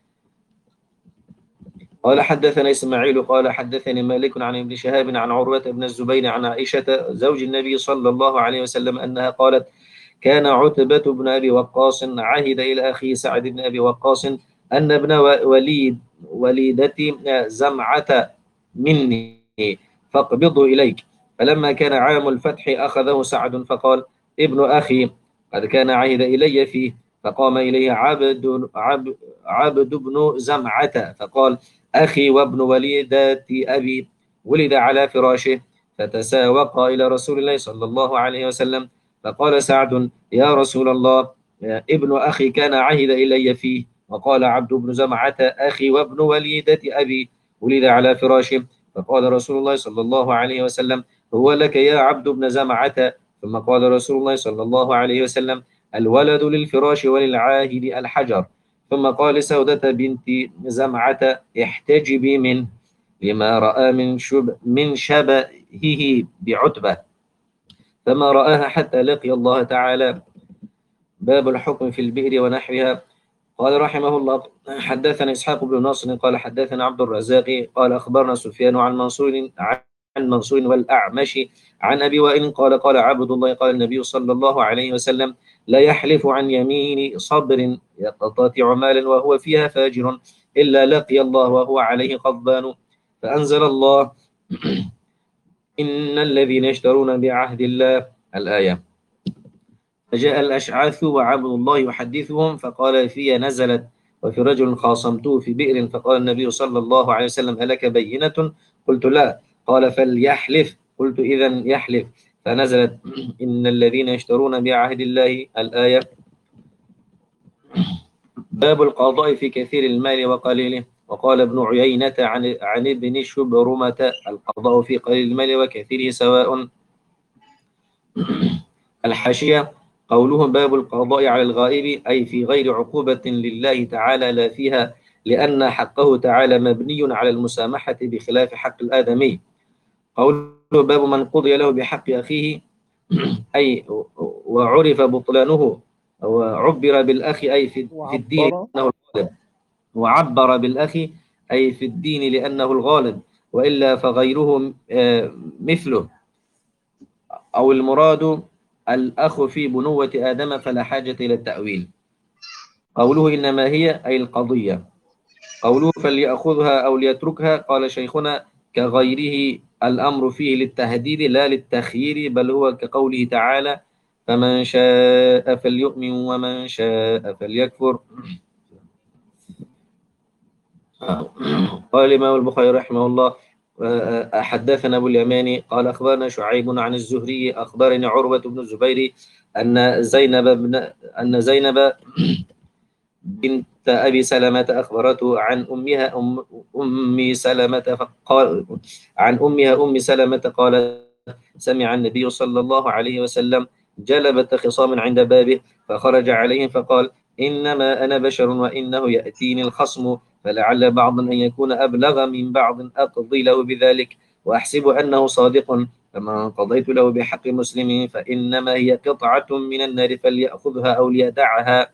قال حدثنا إسماعيل قال حدثني مالك عن ابن شهاب عن عروة بن الزبير عن عائشة زوج النبي صلى الله عليه وسلم أنها قالت كان عتبة بن أبي وقاص عهد إلى أخيه سعد بن أبي وقاص أن ابن وليدتي زمعة مني فاقبضه إليك. فلما كان عام الفتح أخذه سعد فقال ابن أخي قد كان عهد إلي فيه. فقام إليه عبد بن زمعة فقال أخي وابن وليدة أبي ولد على فراشه. فتساوقا إلى رسول الله صلى الله عليه وسلم فقال سعد يا رسول الله ابن أخي كان عهد إلي فيه. وقال عبد بن زمعة أخي وابن وليدة أبي ولد على فراشه. فقال رسول الله صلى الله عليه وسلم هو لك يا عبد بن زمعة. ثم قال رسول الله صلى الله عليه وسلم الولد للفراش وللعاهد الحجر. ثم قال سودة بنت زمعة احتجبي منه لما رأى من شبهه بعتبة فما رآها حتى لقي الله تعالى. باب الحكم في البئر ونحوها. قال رحمه الله حدثنا إسحاق بن ناصر قال حدثنا عبد الرزاق قال أخبرنا سفيان عن منصور والأعمش عن أبي وائل قال قال عبد الله قال النبي صلى الله عليه وسلم لا يحلف عن يمين صبر يقتطع مالا وهو فيها فاجر إلا لقي الله وهو عليه غضبان. فأنزل الله إن الذين يشترون بعهد الله الآية. فجاء الأشعث وعبد الله يحدثهم فقال في نزلت وفي رجل خاصمته في بئر فقال النبي صلى الله عليه وسلم ألك بينة؟ قلت لا. قال فليحلف. قلت إذن يحلف. فنزلت إن الذين يشترون بعهد الله الآية. باب القضاء في كثير المال وقليله. وقال ابن عيينة عن ابن شبرمة: القضاء في قليل المال وكثيره سواء. الحاشية: قوله باب القضاء على الغائب أي في غير عقوبة لله تعالى لا فيها، لأن حقه تعالى مبني على المسامحة بخلاف حق الآدمي. قوله باب من قضي له بحق أخيه أي وعرف بطلانه، وعبر بالأخ أي في الدين وعبر لأنه الغالب، وعبر بالأخ أي في الدين لأنه الغالب، وإلا فغيره مثله. أو المراد الأخ في بنوة آدم فلا حاجة إلى التأويل. قوله إنما هي أي القضية. قوله فليأخذها أو ليتركها، قال شيخنا: كغيره الأمر فيه للتهديد لا للتخيير، بل هو كقوله تعالى: فمن شاء فليؤمن ومن شاء فليكفر. قال الإمام البخاري رحمه الله: حدثنا أبو اليماني قال أخبرنا شعيب عن الزهري أخبرني عروة بن الزبير أن زينب بنت أبي سلمة أخبرته عن أمها أم سلمة فقال عن أمها أم سلمة قال: سمع النبي صلى الله عليه وسلم جلبة خصام عند بابه، فخرج عليهم فقال: إنما أنا بشر وإنه يأتيني الخصم، فلعل بعضا أن يكون أبلغ من بعض أقضي له بذلك، وأحسب أنه صادق، فمن قضيت له بحق مسلم فإنما هي قطعة من النار فليأخذها أو ليدعها.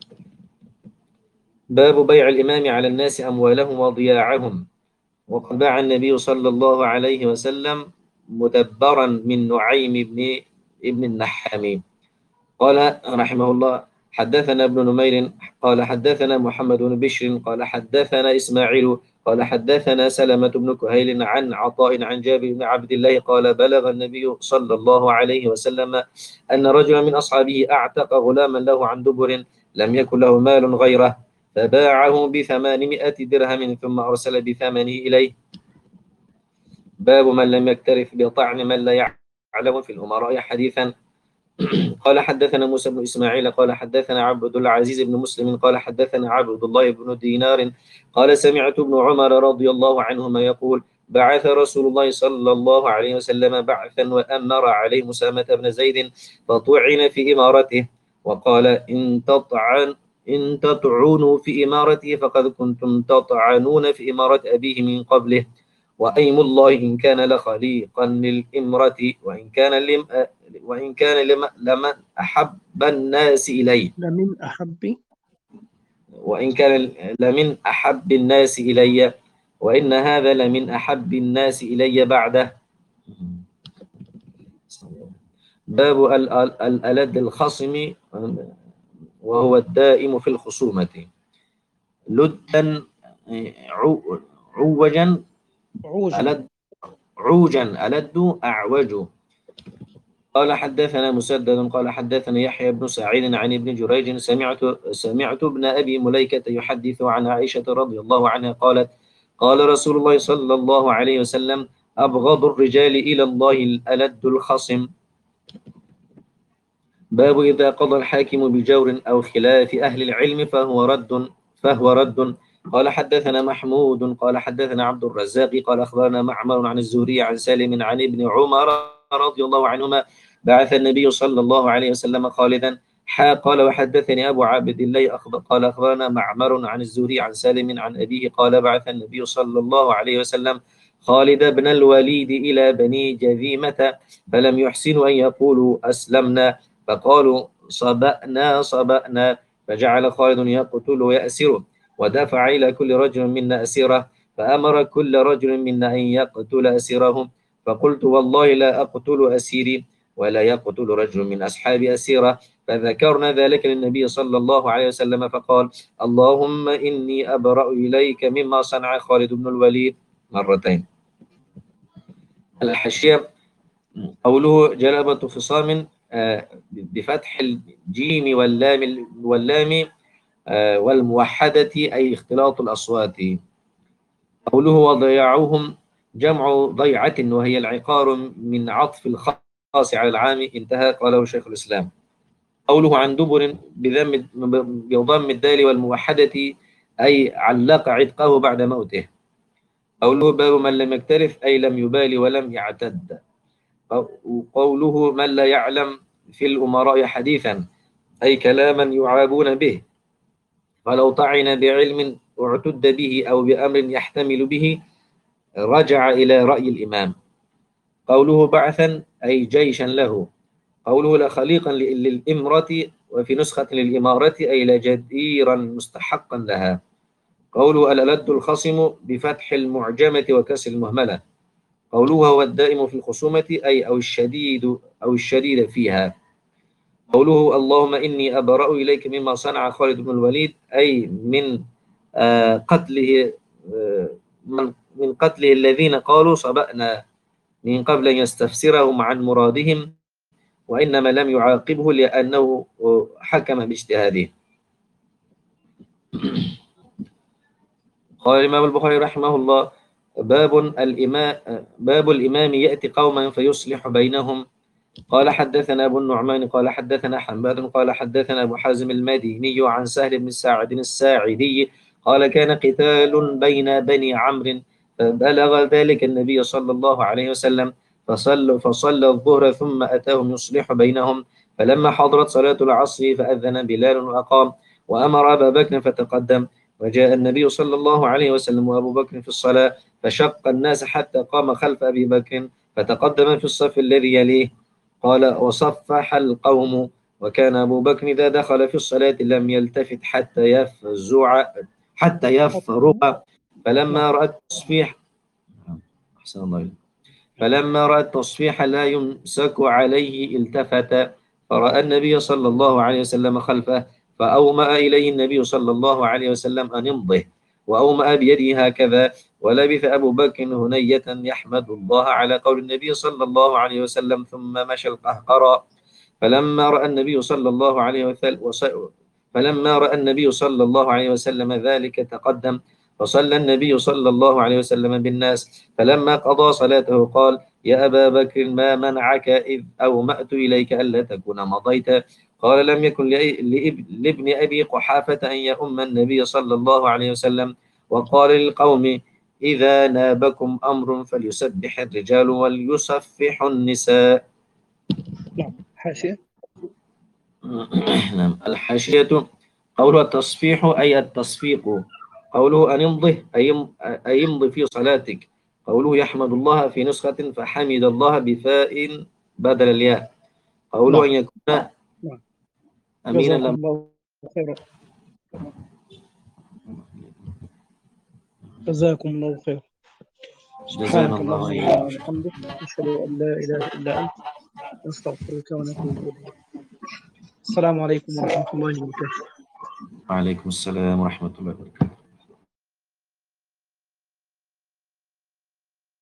باب بيع الإمام على الناس أموالهم وضياعهم. وقد باع النبي صلى الله عليه وسلم مدبرا من نعيم ابن النحام. قال رحمه الله: حدثنا ابن نمير قال حدثنا محمد بن بشر قال حدثنا إسماعيل قال حدثنا سلمة بن كهيل عن عطاء عن جابر بن عبد الله قال: بلغ النبي صلى الله عليه وسلم أن رجلا من أصحابه أعتق غلاما له عن دبر لم يكن له مال غيره، فباعه ب800 درهم ثم أرسل بثمنه إليه. باب من لم يكترث بطعن من لا يعلم في الأمراء حديثا. قال حدثنا موسى بن إسماعيل قال حدثنا عبد العزيز بن مسلم قال حدثنا عبد الله بن دينار قال: سمعت ابن عمر رضي الله عنهما يقول: بعث رسول الله صلى الله عليه وسلم بعثا وأمر عليه أسامة بن زيد فطعن في إمارته، وقال: إن تطعنوا في إمارته فقد كنتم تطعنون في إمارة أبيه من قبله، وأيم الله إن كان لخليقا للإمرة وإن كان لمن أحب الناس إليه لمن أحب وإن كان لمن أحب الناس إلي، وإن هذا لمن أحب الناس إلي بعده. باب الألد الخصم وهو الدائم في الخصومة. لدا عوجا عوجا ألد أعوج. قال حدثنا مسدد قال حدثنا يحيى بن سعيد عن ابن جريج سمعت ابن أبي مليكة يحدث عن عائشة رضي الله عنها قالت: قال رسول الله صلى الله عليه وسلم: أبغض الرجال إلى الله الألد الخصم. باب إذا قضى الحاكم بجور أو خلاف أهل العلم فهو رد. قال حدثنا محمود قال حدثنا عبد الرزاق قال أخبرنا معمر عن الزهري عن سالم عن ابن عمر رضي الله عنهما: بعث النبي صلى الله عليه وسلم خالدا. قال وحدثني أبو عبد الله قال أخبرنا معمر عن الزهري عن سالم عن أبيه قال: بعث النبي صلى الله عليه وسلم خالد بن الوليد إلى بني جذيمة، فلم يحسنوا أن يقولوا أسلمنا، فقالوا صبأنا، فجعل خالد يقتل ويأسره، ودفع إلى كل رجل منا أسيره، فأمر كل رجل منا أن يقتل أسيره، فقلت: والله لا أقتل أسيري ولا يقتل رجل من أصحابي أسيره، فذكرنا ذلك للنبي صلى الله عليه وسلم فقال: اللهم إني أبرأ إليك مما صنع خالد بن الوليد مرتين. الحاشية: قوله جلبة خصام بفتح الجيم واللام والموحدة أي اختلاط الأصوات. قوله وضيعوهم جمع ضيعة وهي العقار من عطف الخاص على العام، انتهى. قاله شيخ الإسلام. قوله عن دبر بضم الدال والموحدة أي علق عتقه بعد موته. قوله باب من لم يكترث أي لم يبالي ولم يعتد. قوله من لا يعلم في الأمراء حديثا أي كلاما يعابون به، فلو طعن بعلم اعتد به أو بأمر يحتمل به رجع إلى رأي الإمام. قوله بعثا أي جيشا له. قوله لا خليقا للإمرة، وفي نسخة للإمارة أي لجديرا مستحقا لها. قوله الألد الخصم بفتح المعجمة وكسر المهملة. قوله هو الدائم في الخصومة أي أو الشديد فيها. قوله اللهم إني أبرأ إليك مما صنع خالد بن الوليد أي من قتله من قتله الذين قالوا صبأنا من قبل أن يستفسرهم عن مرادهم، وإنما لم يعاقبه لأنه حكم باجتهاده. قال الإمام البخاري رحمه الله باب الإمام يأتي قوما فيصلح بينهم. قال حدثنا أبو النعمان قال حدثنا حماد قال حدثنا أبو حازم المديني عن سهل بن سعد الساعدي قال كان قتال بين بني عمرو فبلغ ذلك النبي صلى الله عليه وسلم فصلى الظهر ثم أتاهم يصلح بينهم، فلما حضرت صلاة العصر فأذن بلال وأقام وأمر أبا بكر فتقدم، وجاء النبي صلى الله عليه وسلم وأبو بكر في الصلاة فشق الناس حتى قام خلف أبي بكر فتقدم في الصف الذي يليه. قال وصفح القوم، وكان أبو بكر إذا دخل في الصلاة لم يلتفت حتى يفرغ. فلما رأى التصفيح أحسن الله إليك. فلما رأى التصفيح لا يمسك عليه التفت، فرأى النبي صلى الله عليه وسلم خلفه فأومأ إليه النبي صلى الله عليه وسلم أن يمضه، وأومأ بيده هكذا، ولبث أبو بكر هنية يحمد الله على قول النبي صلى الله عليه وسلم ثم مشى القهقرى. فلما رأى النبي صلى الله عليه وسلم ذلك تقدم، فصلى النبي صلى الله عليه وسلم بالناس، فلما قضى صلاته قال يا أبا بكر ما منعك إذ أومأت إليك ألا تكون مضيت؟ قال لم يكن لابن أبي قحافة أن يؤم النبي صلى الله عليه وسلم. وقال للقوم إذا نابكم أمر فليسبح الرجال وليصفح النساء. نعم. حاشية. نعم. الحاشية قوله التصفيح أي التصفيق. قوله أن يمضه أي يمضي في صلاتك. قوله يحمد الله في نسخة فحمد الله بفاء بدل الياء. قوله أن يكون أمينا جزاكم الله خيرا. جزاكم الله خيرا. سبحانك اللهم وبحمدك نشهد أن لا إله إلا أنت نستغفرك ونتوب إليك. السلام عليكم ورحمة الله وبركاته. وعليكم السلام ورحمة الله وبركاته.